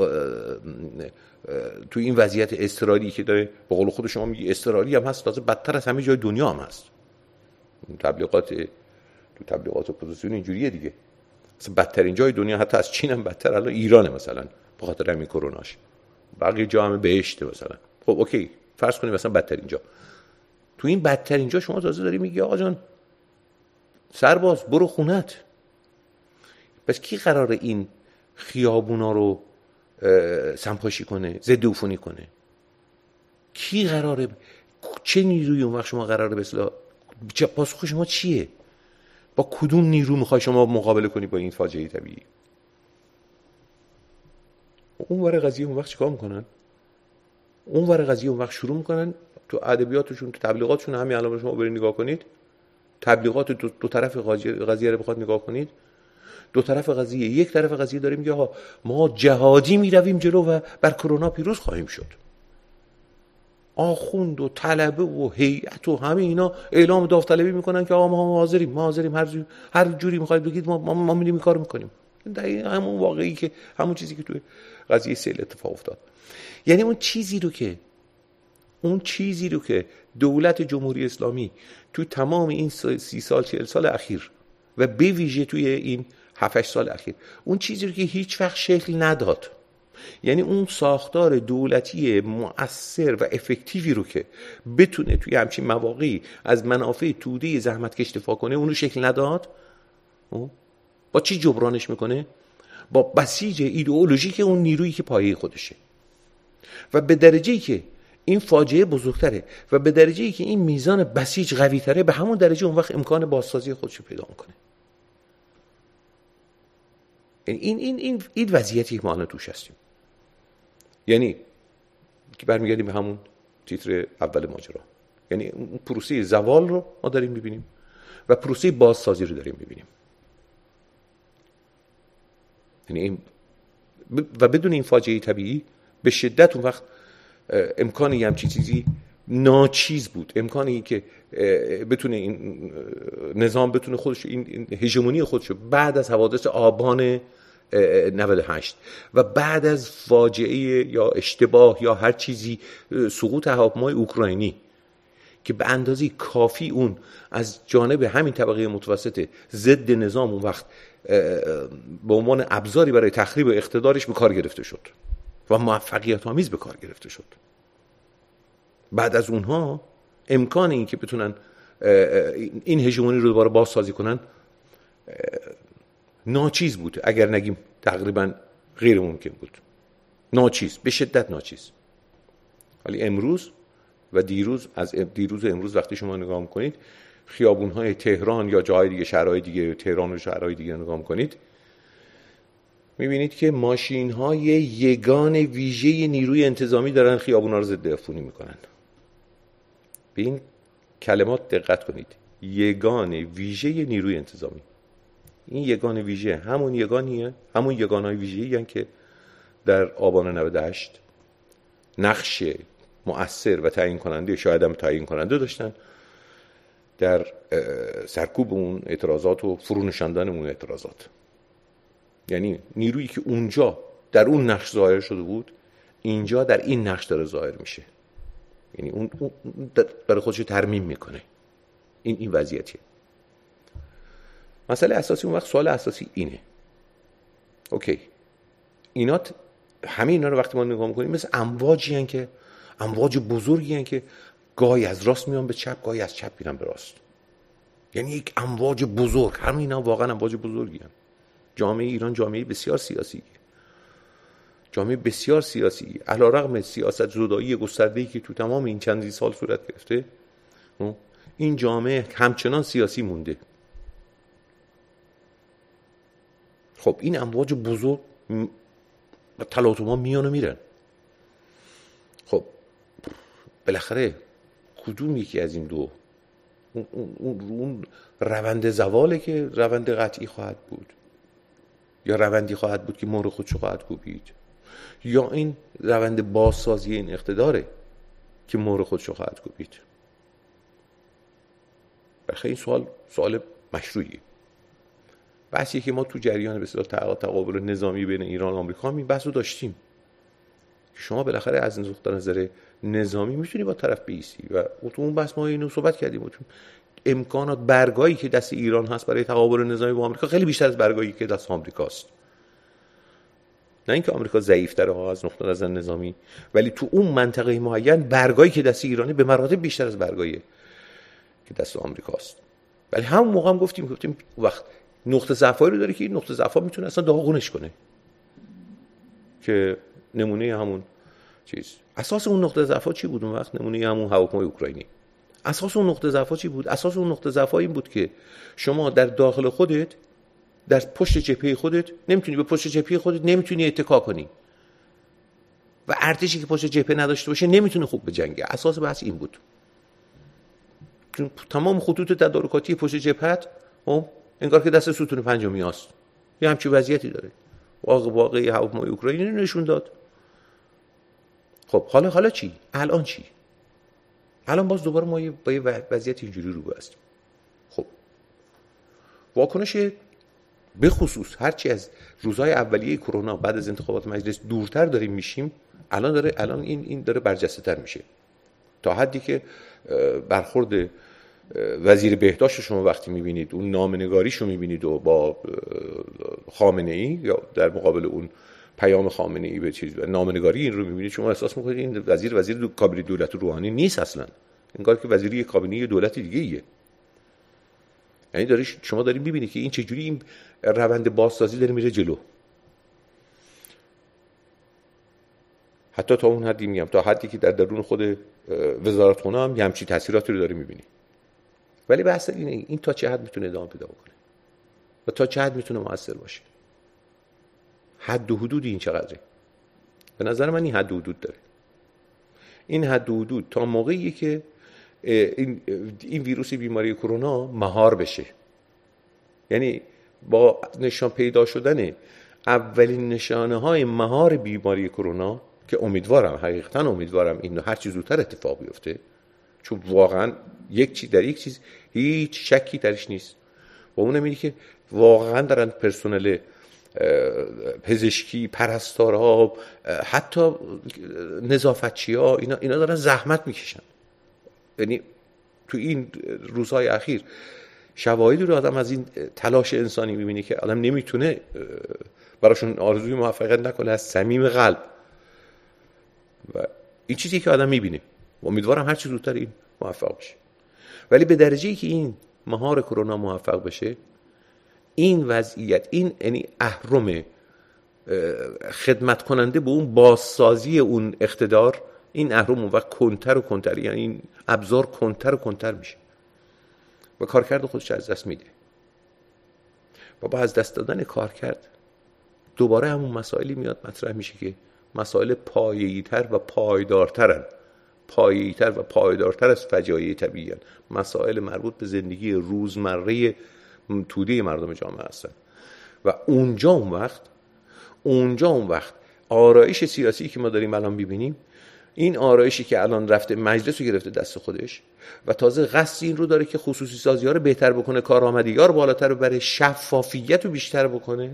تو این وضعیت اضطراری که داره؟ به قول خود شما میگی اضطراری هم هست، تازه بدتر از همه جای دنیا هم هست. تبلیغات تو تبلیغات اپوزیسیون اینجوریه دیگه، مثلا بدترین جای دنیا حتی از چین هم بدتر الان ایرانه مثلا به خاطر همین کروناش. بقیه جا همه بهشته مثلا. خب اوکی فرض کنیم مثلا بدترین جا، تو این بدترین جا شما تازه داری میگی آقا جان سرباز برو خونت. پس کی قراره این خیابونا رو سمپاشی کنه، ضد عفونی کنه؟ کی قراره؟ چه نیرویی اون وقت شما قراره به اصطلاح پاسخ شما چیه؟ با کدوم نیرو میخوای شما مقابله کنی با این فاجعه طبیعی؟ اون ور قضیه اون وقت چیکار میکنن؟ اون ور قضیه اون وقت شروع میکنن تو ادبیاتشون، تو تبلیغاتشون، همین الان شما برید نگاه کنید تبلیغات دو, دو طرف قضیه رو بخواد نگاه کنید، دو طرف قضیه، یک طرف قضیه داره میگه آقا ما جهادی میرویم جلو و بر کرونا پیروز خواهیم شد. آخوند و طلبه و هیئت و همه اینا اعلام داوطلبی میکنن که آقا ما حاضریم، ما حاضریم هر جوری هر جوری میخواید بگید ما ما میریم این کارو میکنیم. دقیقاً همون واقعی که همون چیزی که توی قضیه سیل اتفاق افتاد. یعنی اون چیزی رو که اون چیزی رو که دولت جمهوری اسلامی توی تمام این سی سال چهل سال اخیر و به ویژه توی این هفت هشت سال اخیر، اون چیزی رو که هیچ وقت شکل نداد یعنی اون ساختار دولتی مؤثر و افکتیوی رو که بتونه توی همچین مواقعی از منافع توده زحمتکش دفاع کنه اونو شکل نداد. با چی جبرانش میکنه؟ با بسیج ایدئولوژیک اون نیرویی که پایه خودشه و به درجه‌ای که این فاجعه بزرگتره و به درجه‌ای که این میزان بسیج قوی تره به همون درجه اون وقت امکان بازسازی خودشو پیدا میکنه. این این این این وضعیتی که ما الان توش هستیم. یعنی که برمیگردیم به همون تیتر اول ماجرا، یعنی اون پروسه زوال رو ما داریم می‌بینیم و پروسه بازسازی رو داریم می‌بینیم. یعنی این و بدون این فاجعه طبیعی به شدت اون وقت امکانی همچین چیزی ناچیز بود، امکانی که بتونه این نظام بتونه خودش این هژمونی خودشو بعد از حوادث آبان نود و هشت و بعد از فاجعه یا اشتباه یا هر چیزی سقوط هواپیمای اوکراینی که به اندازه کافی اون از جانب همین طبقه متوسط ضد نظام اون وقت به عنوان ابزاری برای تخریب اقتدارش به کار گرفته شد و موفقیت آمیز به کار گرفته شد. بعد از اونها امکان این که بتونن این هژمونی رو دوباره بازسازی کنن ناچیز بود، اگر نگیم تقریبا غیر ممکن بود. ناچیز، به شدت ناچیز. ولی امروز و دیروز، از دیروز و امروز وقتی شما نگاه میکنید خیابون‌های تهران یا جاهای دیگه، شهرهای دیگه، تهران و شهرهای دیگه نگاه میکنید، میبینید که ماشین‌های یگان ویژه نیروی انتظامی دارن خیابونا رو ضد عفونی میکنن. به این کلمات دقت کنید. یگان ویژه نیروی انتظامی. این یگان ویژه همون یگانیه، همون یگانهای ویژه‌ای هستن که در آبان نود و هشت نقش مؤثر و تعیین کننده، شاید هم تعیین کننده داشتن در سرکوب اون اعتراضات و فرو نشاندن اون اعتراضات. یعنی نیرویی که اونجا در اون نقش ظاهر شده بود اینجا در این نقش داره ظاهر میشه. یعنی اون داره خودشو ترمیم میکنه. این این وضعیتیه. مسئله اساسی اون وقت، سوال اساسی اینه. اوکی. اینا ت... همه اینا رو وقتی ما نگاه میکنیم مثل امواجی هستن که امواج بزرگی هستن که گاهی از راست میان به چپ، گاهی از چپ میرن به راست. یعنی یک امواج بزرگ. همه اینا واقعا امواج بزرگی هستن. جامعه ایران جامعه بسیار سیاسیه. جامعه بسیار سیاسی، علیرغم سیاست زدایی گسترده‌ای که تو تمام این چندین سال صورت گرفته، این جامعه همچنان سیاسی مونده. خب این امواج بزرگ و تلاطم‌ها میان و میرن. خب بالاخره کدوم یکی از این دو اون, اون, اون روند زواله که روند قطعی خواهد بود، یا روندی خواهد بود که مهر خودشو خواهد کوبید، یا این روند بازسازی این اقتداره که مهر خودشو خواهد کوبید. بخاطر این سوال سوال مشروعیه. بحثی که ما تو جریان به اصطلاح تقابل نظامی بین ایران و آمریکا می بحثو داشتیم که شما بالاخره از نقطه نظر نظامی میتونی با طرف بیسی و تو اون بحث ما اینو صحبت کردیم. امکانات برگایی که دست ایران هست برای تقابل نظامی با آمریکا خیلی بیشتر از برگایی که دست آمریکاست. نه اینکه آمریکا ضعیف‌تره ها از نقطه نظر نظامی، ولی تو اون منطقه معین برگایی که دست ایرانی به مراتب بیشتر از برگایی که دست آمریکاست. ولی همون موقع هم گفتیم گفتیم وقت نقطه ضعفی رو داره که این نقطه ضعفا میتونه اصلا داغونش کنه، که نمونه همون چیز. اساس اون نقطه ضعفا چی بود اون وقت؟ نمونه همون هواپیمای اوکراینی. اساس اون نقطه ضعفا چی بود؟ اساس اون نقطه ضعفا این بود که شما در داخل خودت، در پشت جبهه خودت نمیتونی، به پشت جبهه خودت نمیتونی اتکا کنی و ارتشی که پشت جبهه نداشته باشه نمیتونه خوب بجنگه. اساس بحث این بود. چون تمام خطوط تدارکاتی پشت جبهت انگار که دست ستون پنجمی است. یه همچین وضعیتی داره. واقع واقعی هواپیمای اوکراینی نشون داد. خب حالا حالا چی؟ الان چی؟ الان باز دوباره ما با یه وضعیت اینجوری رو هستیم. خب واکنش به خصوص هرچی از روزهای اولیه کرونا بعد از انتخابات مجلس دورتر داریم میشیم، الان داره الان این این داره برجسته تر میشه، تا حدی که برخورد وزیر بهداشت شما وقتی میبینید، اون نامه‌نگاریشو میبینید و با خامنه‌ای یا در مقابل اون پیام خامنه‌ای به چیز نامه‌نگاری این رو می‌بینید، شما احساس می‌کنید این وزیر وزیر دو کابینه دولت روحانی نیست اصلا، انگار که وزیری یک کابینه دولت دیگه‌ایه. یعنی داری شما دارید می‌بینید که این چجوری این روند بازسازی داره میره جلو. حتی تا اون حدی میگم، تا حدی که در درون خود وزارتخونه هم همچین تاثیراتی رو داره می‌بینی. ولی بحث اینه این تا چه حد میتونه ادامه پیدا بکنه و تا چه حد میتونه موثر باشه. حد و حدود این چقدره؟ به نظر من این حد و حدود داره. این حد و حدود تا موقعی که این این ویروس بیماری کرونا مهار بشه، یعنی با نشان پیدا شدن اولین نشانه های مهار بیماری کرونا که امیدوارم حقیقتا امیدوارم این هر چیز زودتر اتفاق بیفته، چون واقعا یک چیز در یک چیز هیچ شکی درش نیست و اونم اینه که واقعا دارن پرسنل پزشکی، پرستارها، حتی نظافتچی‌ها اینا اینا دارن زحمت میکشن. یعنی تو این روزهای اخیر شواهدی رو آدم از این تلاش انسانی میبینی که آدم نمیتونه براشون آرزوی موفقیت نکنه از صمیم قلب. و این چیزی که آدم میبینه و امیدوارم هر چه زودتر این موفق بشه. ولی به درجه‌ای که این مهار کرونا موفق بشه، این وضعیت، این یعنی اهرم خدمت کننده به اون بازسازی اون اقتدار، این اهرم اون وقت کنتر و کنتر، یعنی این ابزار کنتر و کنتر میشه و کارکرد خودش از دست میده. و با از دست دادن کارکرد دوباره همون مسائلی میاد مطرح میشه که مسائل پایه‌ای‌تر و پایدارترن، پایه‌ای‌تر و پایدارتر از فجایع طبیعی هستند، مسائل مربوط به زندگی روزمره توده مردم جامعه هستن. و اونجا اون وقت اونجا اون وقت آرایش سیاسی که ما داریم الان می‌بینیم، این آرایشی که الان رفته مجلس رو گرفته دست خودش و تازه قصد این رو داره که خصوصی سازی‌ها رو بهتر بکنه، کارآمدی‌ها رو بالاتر ببره، شفافیت رو بیشتر بکنه.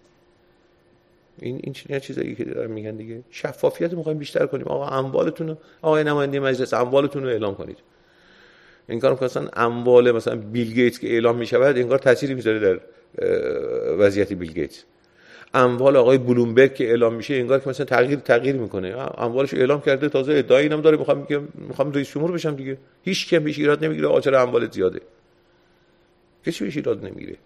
این این چیزا چیزایی که دارن میگن دیگه، شفافیت رو می‌خوایم بیشتر کنیم. آقا اموالتون رو، آقای نماینده مجلس، اموالتون رو اعلام کنید. این کارم که مثلا اموال مثلا بیل گیتس که اعلام می‌شود انگار تأثیری می‌ذاره در وضعیت بیل گیتس. اموال آقای بلومبرگ که اعلام میشه انگار که مثلا تغییر تغییر میکنه. اموالش رو اعلام کرده، تازه ادعای اینم داره میخوام میگه میخوام رئیس جمهور بشم دیگه. هیچ کم بهش ایراد نمیگیره. آچار اموالت زیاده، کسی بهش ایراد نمیگیره.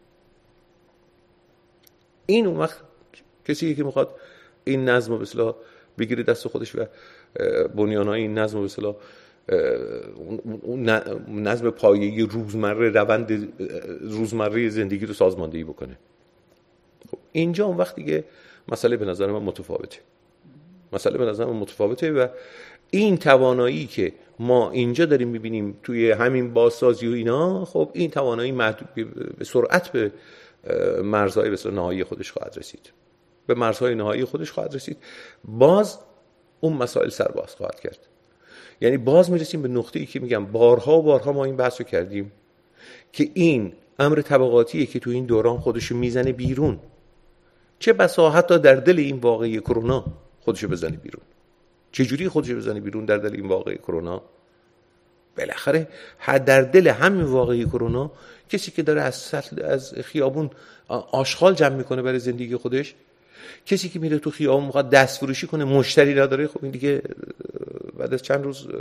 این اون وقت کسی که میخواد این نظم رو به اصطلاح بگیره دست خودش و بنیانای این نظم رو به اصطلاح اون نظم پایه‌ای روزمره، روند روزمره زندگی رو سازماندهی بکنه. خب اینجا اون وقت دیگه مسئله به نظر من متفاوته. مسئله به نظر من متفاوته و این توانایی که ما اینجا داریم می‌بینیم توی همین بازسازی و اینا، خب این توانایی محدود به سرعت به مرزهای به نهایی خودش خواهد رسید. به مرزهای نهایی خودش خواهد رسید. باز اون مسائل سرباز خواهد کرد. یعنی باز میرسیم به نقطه‌ای که میگم بارها و بارها ما این بحثو کردیم که این امر طبقاتیه که تو این دوران خودشو میزنه بیرون. چه بسا حتی در دل این واقعه کرونا خودشو بزنه بیرون. چه جوری خودشو بزنه بیرون در دل این واقعه کرونا؟ بالاخره در دل همین واقعه کرونا کسی که داره از سطل از خیابون آشغال جمع میکنه برای زندگی خودش، کسی که میره تو خیابون میخواد دست فروشی کنه، مشتری نداره، خب این دیگه بعد از چند روز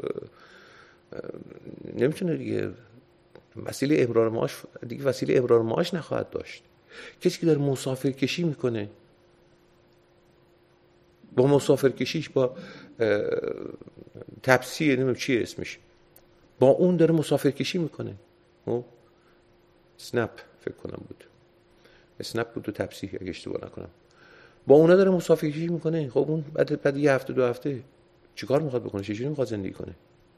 نمیتونه دیگه وسیله امرار معاش دیگه وسیله امرار معاش نخواهد داشت. کسی که داره مسافر کشی میکنه، با مسافر کشیش، با تپسی، نمیدونم چیه اسمش، با اون داره مسافر کشی میکنه. خب اسنپ فکر کنم بود، اسنپ بود و تپسی اگه اشتباه نکنم، با اونا داره مسافر کشی میکنه. خب اون بعد بعد یه هفته دو هفته چیکار میخواد بکنه؟ چجوری میخواد زندگی کنه؟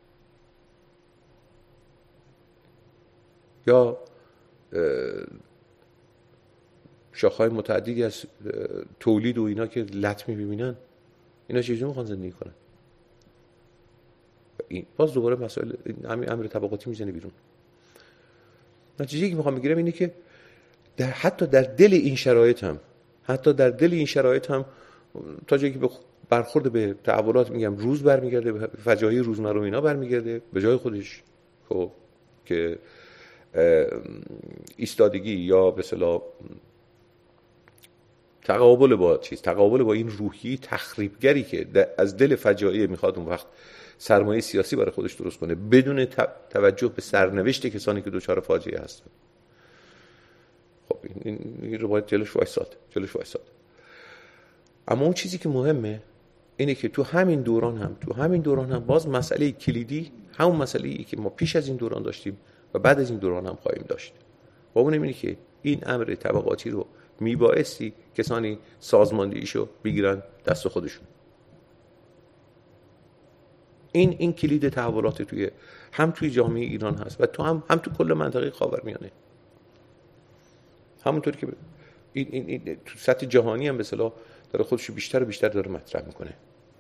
یا شاخه‌های متعددی از تولید و اینا که لطمی میبینن، اینا چجوری میخوان زندگی کنن؟ این باز دوباره مسائل همین امر طبقاتی میزنه بیرون. نتیجه‌ای که میخوام بگیرم اینه که در حتی در دل این شرایط هم حتی در دل این شرایط هم تا جایی که به برخورد به تحولات میگم روز برمیگرده، به فجایع روزمره و اینا برمیگرده، به جای خودش خب که ایستادگی یا به اصطلاح تقابل با چیز، تقابل با این روحی تخریبگری که از دل فجایع میخواد اون وقت سرمایه سیاسی برای خودش درست کنه بدون توجه به سرنوشت کسانی که دچار فاجعه هستن. خب این این رو باید جلوش وایساد جلوش وایساد اما اون چیزی که مهمه اینه که تو همین دوران هم تو همین دوران هم باز مسئله کلیدی همون مسئله‌ای که ما پیش از این دوران داشتیم و بعد از این دوران هم خواهیم داشت و اون اینه که این امر طبقاتی رو میبایستی کسانی سازماندهیشو بگیرن دست خودشون. این این کلید تحولات توی هم توی جامعه ایران هست و تو هم هم تو کل منطقه خاورمیانه. همونطوری که این این, این تو سطح جهانی هم به اصطلاح داره خودشو بیشتر و بیشتر داره مطرح میکنه.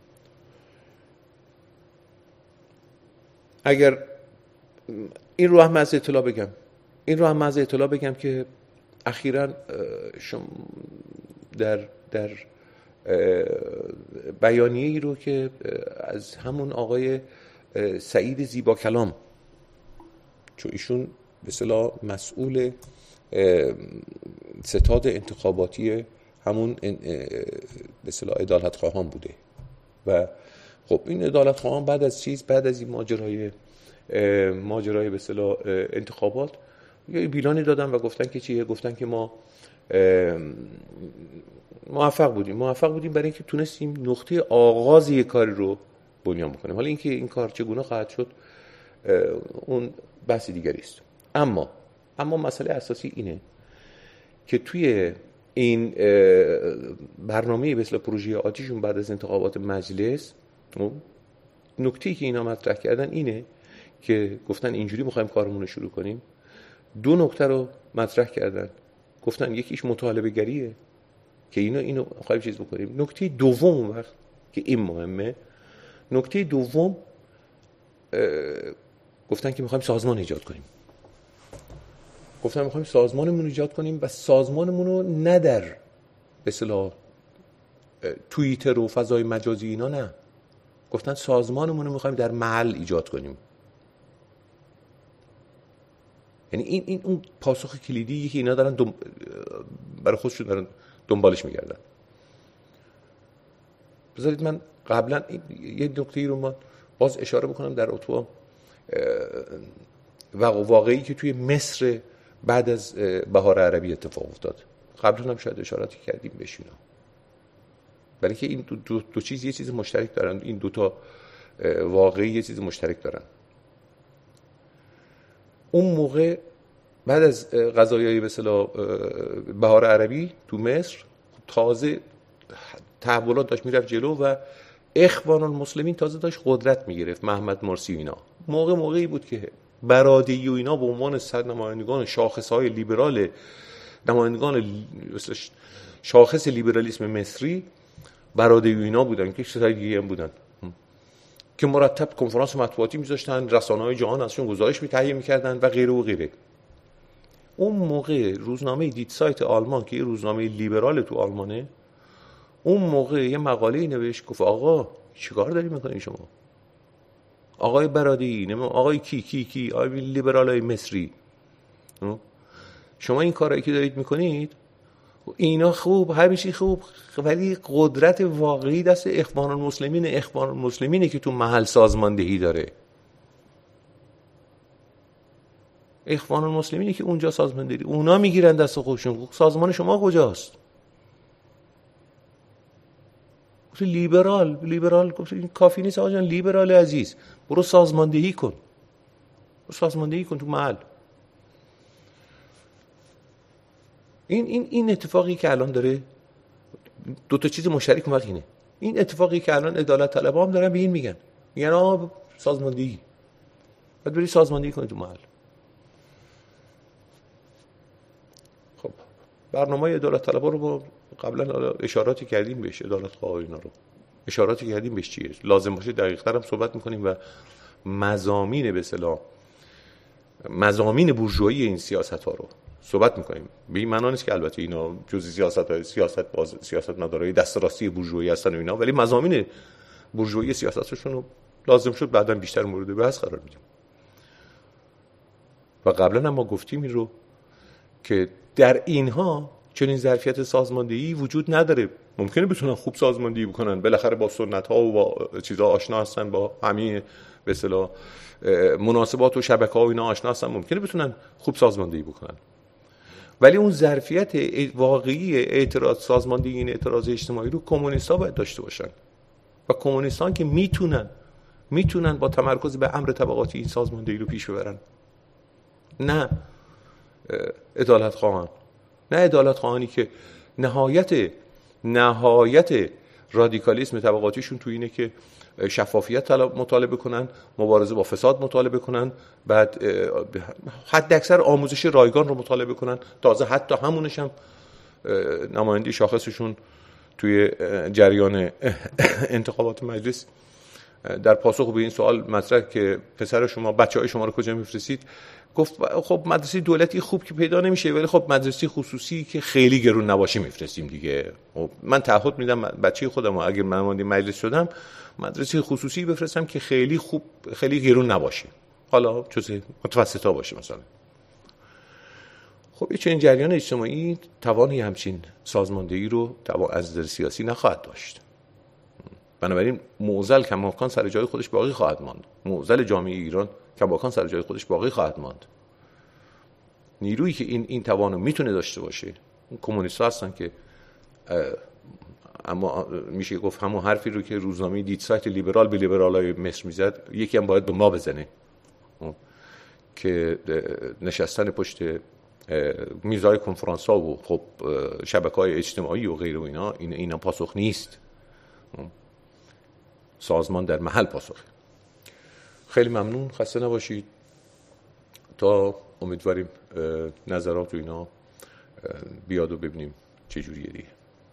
اگر این رو هم از اطلاع بگم این رو هم از اطلاع بگم که اخیراً شما در در بیانیه‌ای رو که از همون آقای سعید زیبا کلام، چون ایشون به اصطلاح مسئول ستاد انتخاباتی همون به اصطلاح عدالت خواهان بوده و خب این عدالت خواهان بعد از چیز بعد از این ماجرای ماجرای به اصطلاح انتخابات یه بیلانی دادن و گفتن که چیه؟ گفتن که ما موفق بودیم موفق بودیم برای اینکه تونستیم نقطه آغاز یک کاری رو بنیان بکنیم. حالا اینکه این کار چگونه خواهد شد اون بحث دیگری است. اما اما مسئله اساسی اینه که توی این برنامه به اصطلاح پروژه آتیشون بعد از انتخابات مجلس نکته‌ای که اینا مطرح کردن اینه که گفتن اینجوری می‌خوایم کارمون رو شروع کنیم. دو نکته رو مطرح کردن، گفتن یکیش مطالبه گریه که اینو اینو خواهیم چیز بکنیم. نکته دوم وقت که این مهمه، نکته دوم گفتن که می‌خوایم سازمان ایجاد کنیم. گفتن می‌خوایم سازمانمون ایجاد کنیم و سازمانمون رو نه در به اصطلاح توییتر و فضای مجازی اینا، نه، گفتن سازمانمون رو می‌خوایم در محل ایجاد کنیم. یعنی این این اون پاسخ کلیدی که اینا دارن دم... برای خودشون دارن دنبالش میگردن. بذارید من قبلا یه نکته‌ای رو ما باز اشاره بکنم در اتو واقعی که توی مصر بعد از بهار عربی اتفاق افتاد. قبلا هم شاید اشاراتی کردیم بهش اینا. برای که این دو, دو, دو چیز یه چیز مشترک دارن، این دو تا واقعی یه چیز مشترک دارن. اون موقع بعد از قضایای به اصطلاح بهار عربی تو مصر تازه تحولات داشت میرفت جلو و اخوان المسلمین تازه داشت قدرت میگرفت. محمد مرسی و اینا موقع موقعی بود که برادعی و اینا به عنوان صد نمایندگان شاخصهای لیبرال، نمایندگان شاخص لیبرالیسم مصری برادعی و اینا بودن که چیزای دیگه هم بودن که مرتب کنفرانس مطبوعاتی میذاشتن، رسانه‌های جهان ازشون گزارش تهیه میکردن و غیره و غیره. اون موقع روزنامه دید سایت آلمان که یه روزنامه لیبرال تو آلمانه، اون موقع یه مقاله‌ای نوشت گفت آقا چیکار داری میکنین شما؟ آقای برادعی، نمیدونم آقای کی کی کی آقای لیبرالای مصری، شما این کارایی که دارید میکنید اینا خوب، همیشه خوب، ولی قدرت واقعی دست اخوان المسلمین. اخوان المسلمینه که تو محل سازماندهی داره. اخوان المسلمینه که اونجا سازماندهی، اونا میگیرن دست خودشون. سازمان شما کجاست؟ گفت لیبرال. لیبرال گفت این کافی نیست آقا جان، لیبرال عزیز برو سازماندهی کن، برو سازماندهی کن تو محل. این این این اتفاقی که الان داره، دو تا چیز مشترک اون وقت اینه. این اتفاقی که الان عدالت طلبا هم دارن به این میگن، میگن آقا سازماندهی، باید بری سازماندهی کنی تو محل. خب برنامه عدالت طلبا رو با قبلا اشاراتی کردیم بهش، عدالت خواه اینا رو اشاراتی کردیم بهش چیه، لازم باشه دقیق‌تر هم صحبت می‌کنیم و مضامین به اصطلاح مضامین بورژوایی این سیاست‌ها رو صحبت می‌کنیم. به این معنی نیست که البته اینا جزئی سیاست سیاست باز سیاست مدارای دست راستی بورژوایی هستن و اینا، ولی مضامین بورژوایی سیاستشون رو لازم شد بعداً بیشتر مورد بحث قرار میدیم. و قبلا هم ما گفتیم این رو که در اینها چنین ظرفیت سازماندهی وجود نداره. ممکنه بتونن خوب سازماندهی بکنن، بالاخره با سنت‌ها و با چیزا آشنا هستن، با همین به اصطلاح مناسبات و شبکه‌ها و اینا آشنا هستن، ممکنه بتونن خوب سازماندهی بکنن. ولی اون ظرفیت واقعی اعتراض سازماندهی این اعتراض اجتماعی رو کمونیست‌ها باید داشته باشن و کمونیستان که میتونن میتونن با تمرکز به امر طبقاتی این سازماندهی رو پیش ببرن، نه عدالت خواهان، نه عدالت خواهانی که نهایت نهایت رادیکالیسم طبقاتیشون تو اینه که شفافیت مطالبه کنن، مبارزه با فساد مطالبه کنن، بعد حد اکثر آموزش رایگان رو مطالبه کنن، تازه حتی همونش هم نمایندی شاخصشون توی جریان انتخابات مجلس در پاسخ به این سوال مطرح که پسر شما بچه‌های شما رو کجا میفرستید، گفت خب مدرسه دولتی خوب که پیدا نمیشه، ولی خب مدرسه خصوصی که خیلی گرون نباشه میفرستیم دیگه. من تعهد میدم بچه خودم اگر من مانده مجلس شدم مدرسه خصوصی بفرستم که خیلی خوب خیلی گرون نباشه، حالا جز متوسطا باشه مثلا. خب این جریان اجتماعی توانی همچین سازماندهی رو از نظر سیاسی نخواهد داشت. بنابراین معضل کماکان سر جای خودش باقی خواهد ماند. معضل جامعه ایران کماکان سر جای خودش باقی خواهد ماند. نیرویی که این این توانو میتونه داشته باشه اون کمونیست‌ها هستن که اما میشه گفت همون حرفی رو که روزنامه دید سایت لیبرال به لیبرالای مصر میزد یکی هم باید به ما بزنه که نشستن پشت میزای کنفرانس ها و خب شبکه‌های اجتماعی و غیره و اینا این اینا پاسخ نیست. سازمان در محل پاسخه. خیلی ممنون، خسته نباشید. تا امیدواریم نظرات و اینا بیاد و ببینیم چه جوریه دیگه.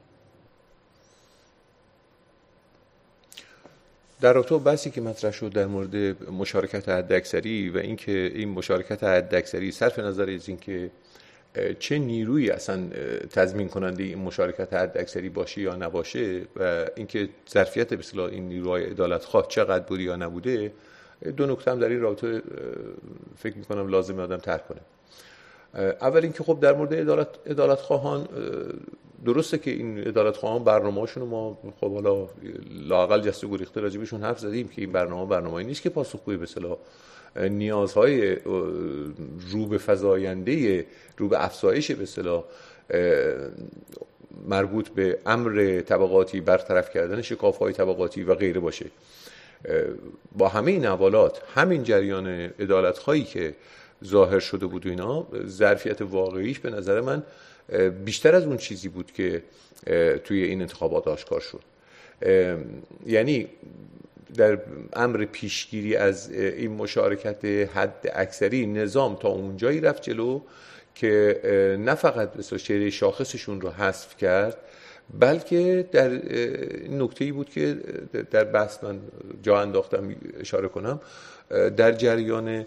در رابطه با بحثی که مطرح شد در مورد مشارکت حداکثری و اینکه این مشارکت حداکثری صرف نظر از اینکه چه نیرویی اصلا تضمین کننده این مشارکت حداکثری باشه یا نباشه و اینکه ظرفیت به اصطلاح این نیروهای عدالتخواه چقدر بوده یا نبوده، دو نکته هم در این رابطه فکر می‌کنم لازمه آدم طرح کنه. اول اینکه خب در مورد عدالت عدالتخواهان درسته که این عدالتخواهان برنامه‌هاشون ما خب حالا لااقل جسته گریخته راجبشون حرف زدیم که این برنامه برنامه‌ای نیست که پاسخگوی به اصطلاح نیازهای رو به فزاینده رو به افزایش به اصطلاح مربوط به امر طبقاتی، برطرف کردن شکاف‌های طبقاتی و غیره باشه. با همه این حوالات همین جریان عدالت‌خواهی که ظاهر شده بود و اینا ظرفیت واقعیش به نظر من بیشتر از اون چیزی بود که توی این انتخابات آشکار شد. یعنی در امر پیشگیری از این مشارکت حد اکثری نظام تا اونجایی رفت جلو که نه فقط به شیره شاخصشون رو حذف کرد، بلکه در نکته‌ای بود که در بحث من جا انداختم اشاره کنم، در جریان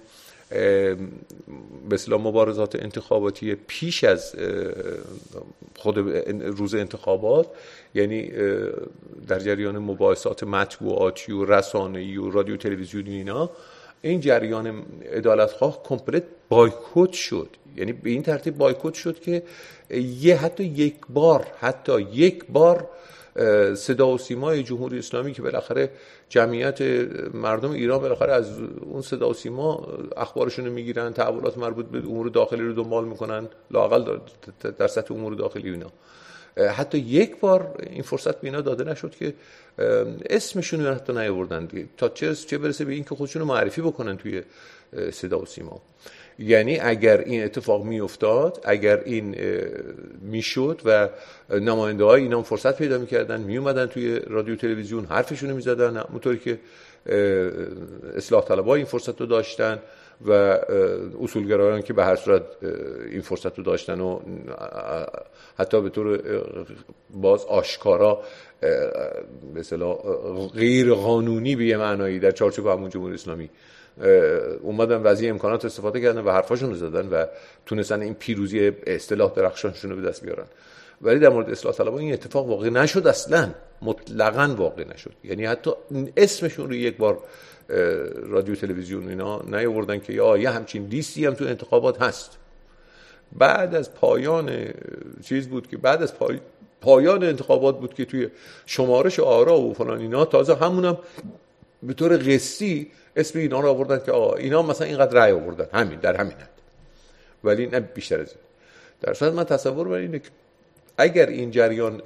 به اصطلاح مبارزات انتخاباتی پیش از خود روز انتخابات، یعنی در جریان مباحثات مطبوعاتی و رسانه‌ای و رادیو تلویزیونی اینا، این جریان عدالتخواه کامپلت بایکوت شد. یعنی به این ترتیب بایکوت شد که یه حتی یک بار حتی یک بار صدا و سیمای جمهوری اسلامی که بالاخره جمعیت مردم ایران بالاخره از اون صدا و سیما اخبارشون رو میگیرن، تحولات مربوط به امور داخلی رو دنبال میکنن، لااقل در سطح امور داخلی اینا، حتی یک بار این فرصت به اینا داده نشد که اسمشون رو حتی نیاوردن تا چه چه برسه به این که خودشون رو معرفی بکنن توی صدا و سیما. یعنی اگر این اتفاق می افتاد، اگر این میشد و نماینده های اینا فرصت پیدا میکردن، می اومدن توی رادیو تلویزیون حرفشون رو میزدن، همونطوری که اصلاح طلبها این فرصت رو داشتن و اصولگرایان که به هر صورت این فرصت رو داشتن و حتی به طور باز آشکارا به اصطلاح غیر قانونی به یه معنایی در چارچوب همون جمهوری اسلامی اومدن و از این امکانات استفاده کردن و حرفاشون رو زدن و تونستن این پیروزی اصطلاح درخشانشون رو به دست بیارن. ولی در مورد اصلاح طلبها این اتفاق واقع نشد، اصلا مطلقاً واقع نشد. یعنی حتی اسمشون رو یک بار رادیو تلویزیون اینا نیاوردن که یا یه همچین لیستی هم تو انتخابات هست. بعد از پایان چیز بود که بعد از پای... پایان انتخابات بود که توی شمارش آرا و فلان اینا تازه همونم به طور قسطی اسم اینا رو آوردن که آقا اینا مثلا اینقدر رأی آوردن، همین در همین حد، ولی نه بیشتر از این. در صورت من تصور بر اینه که اگر این جریان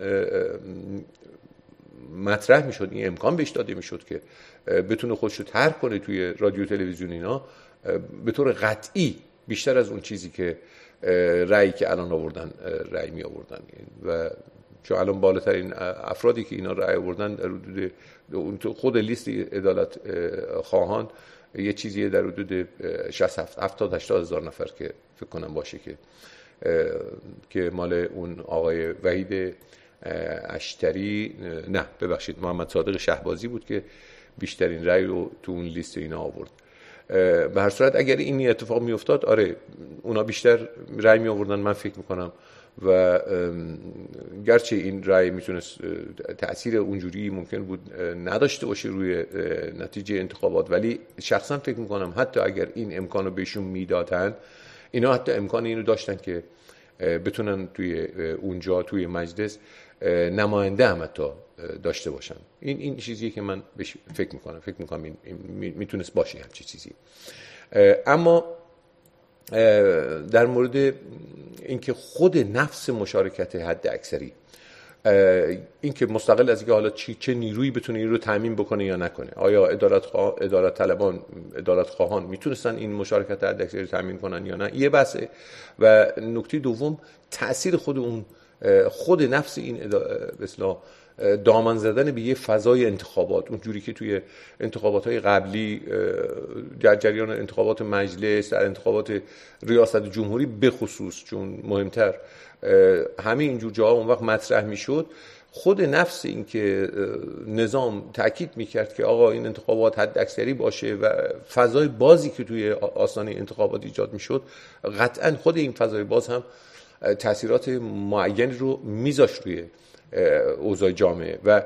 مطرح میشد، این امکان بهش داده میشد که بتونه خودشو ترک کنه توی رادیو تلویزیون اینا، به طور قطعی بیشتر از اون چیزی که رأیی که الان آوردن رأی می آوردن و چون الان بالاترین افرادی که اینا رأی آوردن در حدود خود لیست عدالت خواهان یه چیزیه در حدود شصت هفتاد هشتاد هزار نفر که فکر کنم باشه که که مال اون آقای وحید اشتری، نه ببخشید محمد صادق شهبازی بود که بیشترین رأی رو تو اون لیست اینا آورد. به هر صورت اگر این اتفاق می افتاد، آره اونا بیشتر رأی می آوردن من فکر میکنم و گرچه این رأی میتونست تأثیر اونجوری ممکن بود نداشته باشه روی نتیجه انتخابات، ولی شخصا فکر میکنم حتی اگر این امکانو بهشون میدادن، اینا حتی امکان اینو داشتن که بتونن توی اونجا توی مجلس نماینده هم حتی داشته باشن. این این چیزیه که من بهش فکر میکنم فکر میکنم این, این میتونست باشه همچین چیزی. اما در مورد اینکه خود نفس مشارکت حد اکثری، اینکه مستقل از اینکه حالا چه نیرویی بتونه این رو تامین بکنه یا نکنه، آیا عدالت خواه، عدالت طلبان، عدالت خواهان میتونستن این مشارکت حد اکثری رو تامین کنن یا نه، یه بحثه. و نکته دوم تأثیر خود اون خود نفس این به اصطلاح دامن زدن به یه فضای انتخابات، اونجوری که توی انتخابات‌های قبلی در جریان انتخابات مجلس، در انتخابات ریاست جمهوری به خصوص، چون مهمتر همه اینجور جاها اون وقت مطرح میشد، خود نفس این که نظام تأکید میکرد که آقا این انتخابات حد اکثری باشه و فضای بازی که توی آستانه انتخابات ایجاد میشد، قطعا خود این فضای باز هم تأثیرات معینی رو میذاشت روی اوضاع جامعه و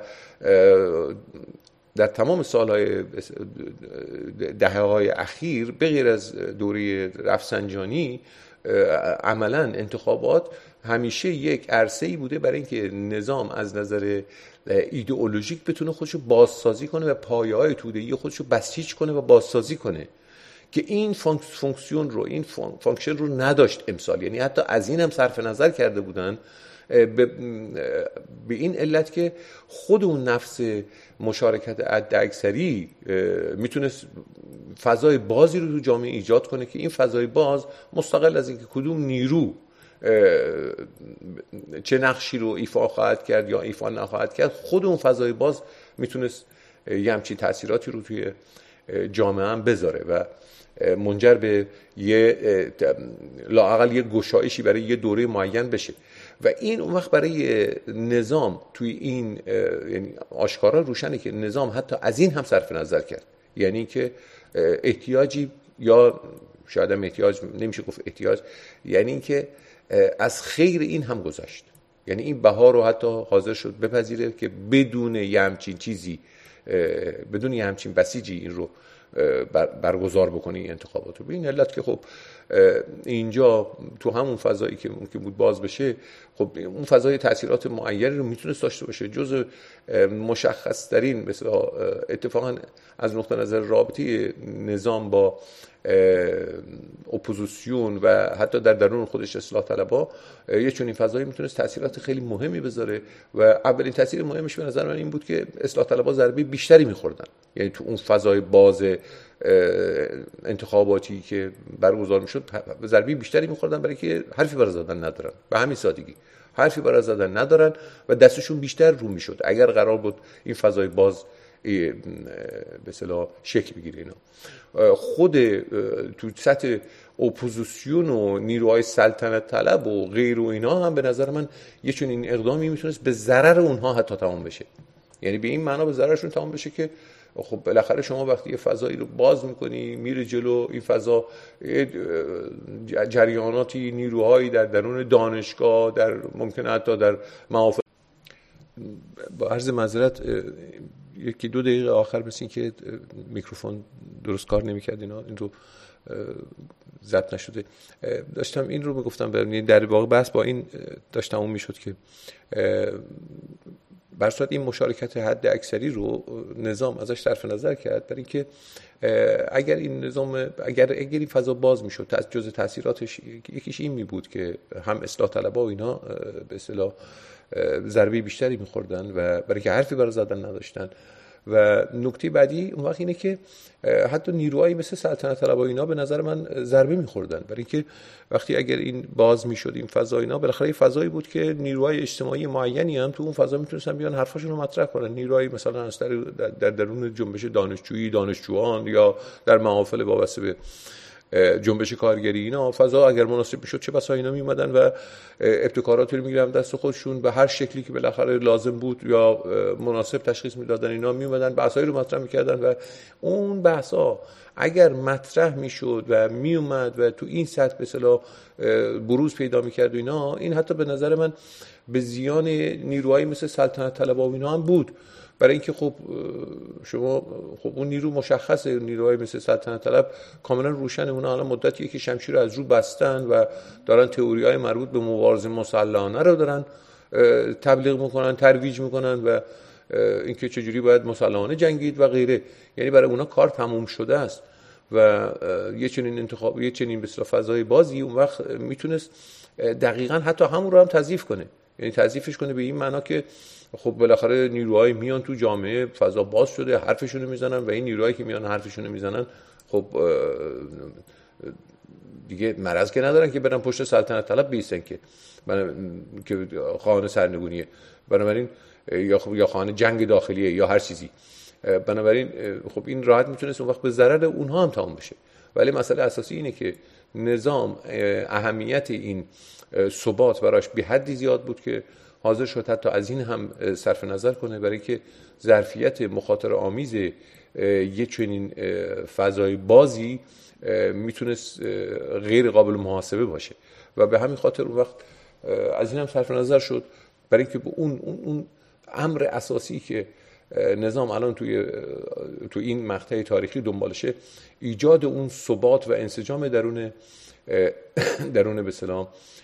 در تمام سالهای دهه‌های اخیر به غیر از دوره رفسنجانی عملاً انتخابات همیشه یک عرصه‌ای بوده برای اینکه نظام از نظر ایدئولوژیک بتونه خودشو بازسازی کنه و پایه‌های توده‌ای خودشو بسیج کنه و بازسازی کنه که این فانکسیون رو این فانکشن رو نداشت امسال. یعنی حتی از این هم صرف نظر کرده بودن به این علت که خود اون نفس مشارکت حد اکثری میتونست فضای بازی رو تو جامعه ایجاد کنه که این فضای باز مستقل از اینکه کدوم نیرو چه نقشی رو ایفا خواهد کرد یا ایفا نخواهد کرد، خود اون فضای باز میتونست یه همچین تأثیراتی رو توی جامعه هم بذاره و منجر به یه لااقل یه گشایشی برای یه دوره معین بشه. و این اون وقت برای نظام توی این یعنی آشکارا روشنه که نظام حتی از این هم صرف نظر کرد، یعنی که احتیاجی یا شاید هم احتیاج نمیشه گفت احتیاج، یعنی این که از خیر این هم گذاشت، یعنی این بها رو حتی حاضر شد بپذیره که بدون یه همچین چیزی، بدون یه همچین بسیجی این رو برگزار بکنه این انتخابات رو. به این علت که خب اینجا تو همون فضایی که ممکن بود باز بشه، خب اون فضای تأثیرات معینی رو میتونست داشته باشه. جزء مشخص ترین مثلا اتفاقا از نقطه نظر رابطه نظام با اپوزیسیون و حتی در درون خودش اصلاح طلبها یه چنین فضایی میتونست تأثیرات خیلی مهمی بذاره و اولین تأثیر مهمش به نظر من این بود که اصلاح طلبها ضربه بیشتری میخوردن، یعنی تو اون فضای باز انتخاباتی که برگزار میشد ضربه بیشتری میخوردن برای که حرفی برای زدن ندارن، به همین سادگی حرفی برای زدن ندارن و دستشون بیشتر رو میشد اگر قرار بود این فضای باز به اصطلاح شکل بگیره. اینا خود تو سطح اپوزیسیون و نیروهای سلطنت طلب و غیر و اینا هم به نظر من یه چون این اقدامی میتونست به ضرر اونها حتی تمام بشه، یعنی به این معنا به ضررشون تمام بشه که خب بالاخره شما وقتی یه فضایی رو باز میکنی میره جلو، این فضا جریاناتی نیروهایی در درون دانشگاه، در ممکنه حتی در محافل، با عرض معذرت یکی دو دقیقه آخر بسین که میکروفون درست کار نمیکرد، اینا این رو ضبط نشده. داشتم این رو میگفتم، یعنی در واقع بحث با این داشتم اون میشد که بر صورت این مشارکت حد اکثری رو نظام ازش صرف نظر کرد، برای اینکه اگر این نظام اگر اگر این فضا باز میشد، جزء تاثیراتش یکیش این می بود که هم اصلاح طلبها و اینا به اصطلاح ضربه بیشتری میخوردن و برای اینکه حرفی برای زدن نداشتن. و نکته بعدی اون وقت اینه که حتی نیروهایی مثل سلطنت طلبها اینا به نظر من ضربه میخوردن، برای اینکه وقتی اگر این باز میشد این فضا اینا، بالاخره این فضایی بود که نیروهای اجتماعی معینی هم تو اون فضا میتونستن بیان حرفاشون رو مطرح کنن. نیروهای مثلا از در در درون جنبش دانشجویی، دانشجویان یا در محافل وابسته به جنبش کارگری اینا، فضا اگر مناسب میشد چه بسا اینا میومدن و ابتکاراتی رو میگیرن دست خودشون به هر شکلی که بالاخره لازم بود یا مناسب تشخیص میدادن، اینا میومدن بحثایی رو مطرح میکردن و اون بحثا اگر مطرح میشد و میومد و تو این سطح به اصطلاح بروز پیدا میکرد و اینا، این حتی به نظر من به زیان نیروهایی مثل سلطنت طلبها و اینا هم بود، برای اینکه خب شما خب اون نیرو مشخصه، نیروهای مثل سلطنت طلب کاملا روشنه، اونا الان مدتیه که شمشیر رو از رو بستن و دارن تئوری‌های مربوط به مبارزه مسلحانه رو دارن تبلیغ میکنن، ترویج میکنن و اینکه چجوری باید مسلحانه جنگید و غیره. یعنی برای اونا کار تموم شده است و یه چنین انتخاب، یه چنین به اصطلاح فضای بازی اون وقت میتونست دقیقاً حتی همون رو هم تضعیف کنه، یعنی تضعیفش کنه به این معنا که خب بالاخره نیروهای میان تو جامعه، فضا باز شده، حرفشون رو میزنن و این نیروهایی که میان حرفشون رو میزنن خب دیگه مرض که ندارن که برن پشت سلطنت طلب بیستن که که خواهان سرنگونیه، بنابراین یا خب یا خواهان جنگ داخلیه یا هر چیزی، بنابراین خب این راحت میتونست اون وقت به ضرر اونها هم تمام بشه. ولی مسئله اساسی اینه که نظام اهمیت این ثبات براش به حدی زیاد بود که حاضر شد حتی از این هم صرف نظر کنه، برای که ظرفیت مخاطره آمیز یه چنین فضای بازی میتونست غیر قابل محاسبه باشه و به همین خاطر اون وقت از این هم صرف نظر شد، برای که اون اون اون امر اساسی که نظام الان توی تو این مقطع تاریخی دنبالشه، ایجاد اون ثبات و انسجام درون درون به اصطلاح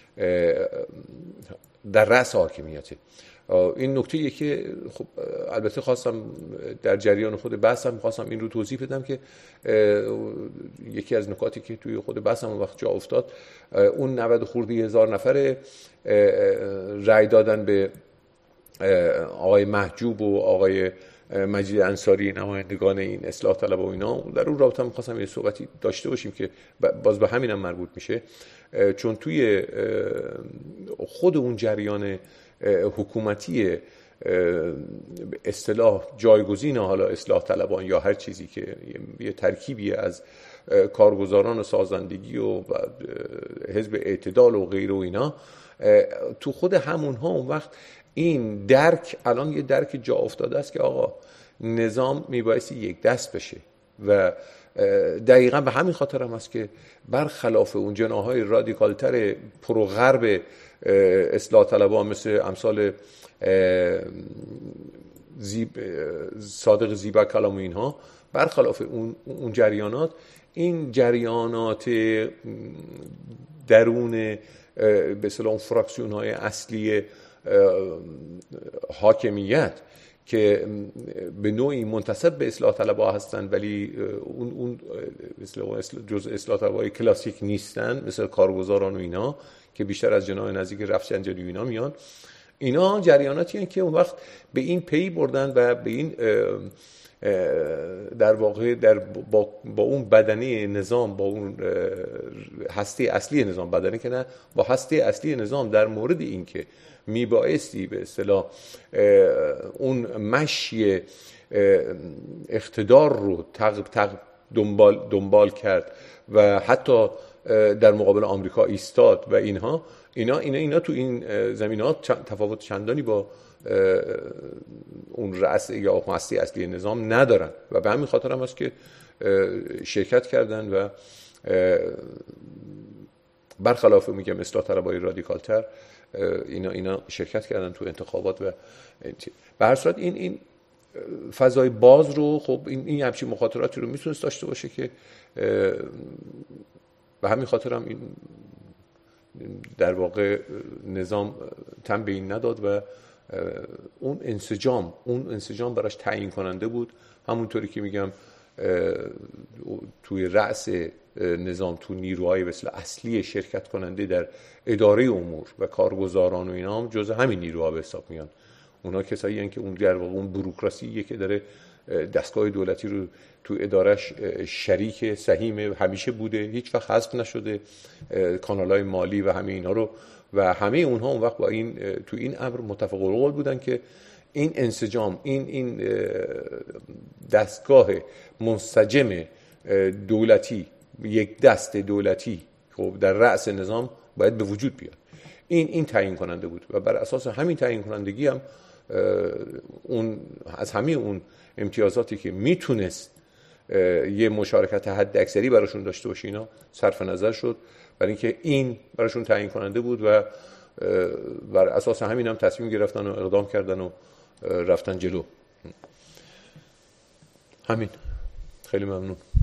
در رأس حاکمیته. این نکته‌ایه که خب البته خواستم در جریان خود بحثم خواستم این رو توضیح بدم که یکی از نکاتی که توی خود بحثم اون وقت جا افتاد، اون نود خورده هزار نفر رأی دادن به آقای محجوب و آقای مجید انصاری، نمایندگان این اصلاح طلب و اینا، در اون رابطه می‌خواستم یه صحبتی داشته باشیم که باز به همینم مربوط میشه، چون توی خود اون جریان حکومتی اصطلاح جایگزین حالا اصلاح طلبان یا هر چیزی که یه ترکیبی از کارگزاران سازندگی و حزب اعتدال و غیره و اینا، تو خود همونها اون وقت این درک الان یه درک جا افتاده است که آقا نظام میبایستی یک دست بشه و دقیقاً به همین خاطر هم است که برخلاف اون جناح‌های رادیکالتر پرو غرب اصلاح طلبان مثل امثال زیب صادق زیبا کلام و اینها، برخلاف اون اون جریانات، این جریانات درون به اصطلاح اون فراکسیون‌های اصلی حاکمیت که به نوعی منتسب به اصلاح طلبها هستن ولی اون اون جزء اصلاح طلبهای کلاسیک نیستن، مثل کارگزاران و اینا که بیشتر از جناح نزدیک رفسنجانی و اینا میان، اینا جریاناتی هستند که اون وقت به این پی بردن و به این در واقع در با, با اون بدنه نظام، با اون هسته اصلی نظام، بدنه که نه، با هسته اصلی نظام در مورد این که میبایستی به اصطلاح اون مشی اقتدار رو تق تق دنبال دنبال کرد و حتی در مقابل آمریکا ایستاد و اینها اینا اینا اینا تو این زمینات تفاوت چندانی با اون رأس یا هسته اصلی نظام ندارن و به همین خاطر هم است که شرکت کردن و برخلاف میگم اصلاح طلبهای رادیکالتر اینا اینا شرکت کردن تو انتخابات و به هر صورت این این فضای باز رو خب این این همچین مخاطراتی رو میتونست داشته باشه که و همین خاطر هم این در واقع نظام تن به این نداد و اون انسجام اون انسجام براش تعیین کننده بود. همونطوری که میگم توی رأس نظام، تو نیروهای مثل اصلی شرکت کننده در اداره امور و کارگزاران و اینا هم جزء همین نیروها به حساب میان. اونا کسایی هستن که اون در واقع اون بوروکراسیه که داره دستگاه دولتی رو تو ادارش شریک سهیم همیشه بوده، هیچ وقت حذف نشده، کانالای مالی و همه اینا رو، و همه اونها اون وقت با این تو این امر متفق القول بودن که این انسجام، این این دستگاه منسجم دولتی، یک دست دولتی خب در رأس نظام باید به وجود بیاد. این این تعیین کننده بود و بر اساس همین تعیین کنندگی هم اون از همه اون امتیازاتی که میتونست یه مشارکت حد اکثری براشون داشته باشه اینا صرف نظر شد، برای اینکه این براشون تعیین کننده بود و بر اساس همین هم تصمیم گرفتن و اقدام کردن و رفتن جلو. همین. خیلی ممنون.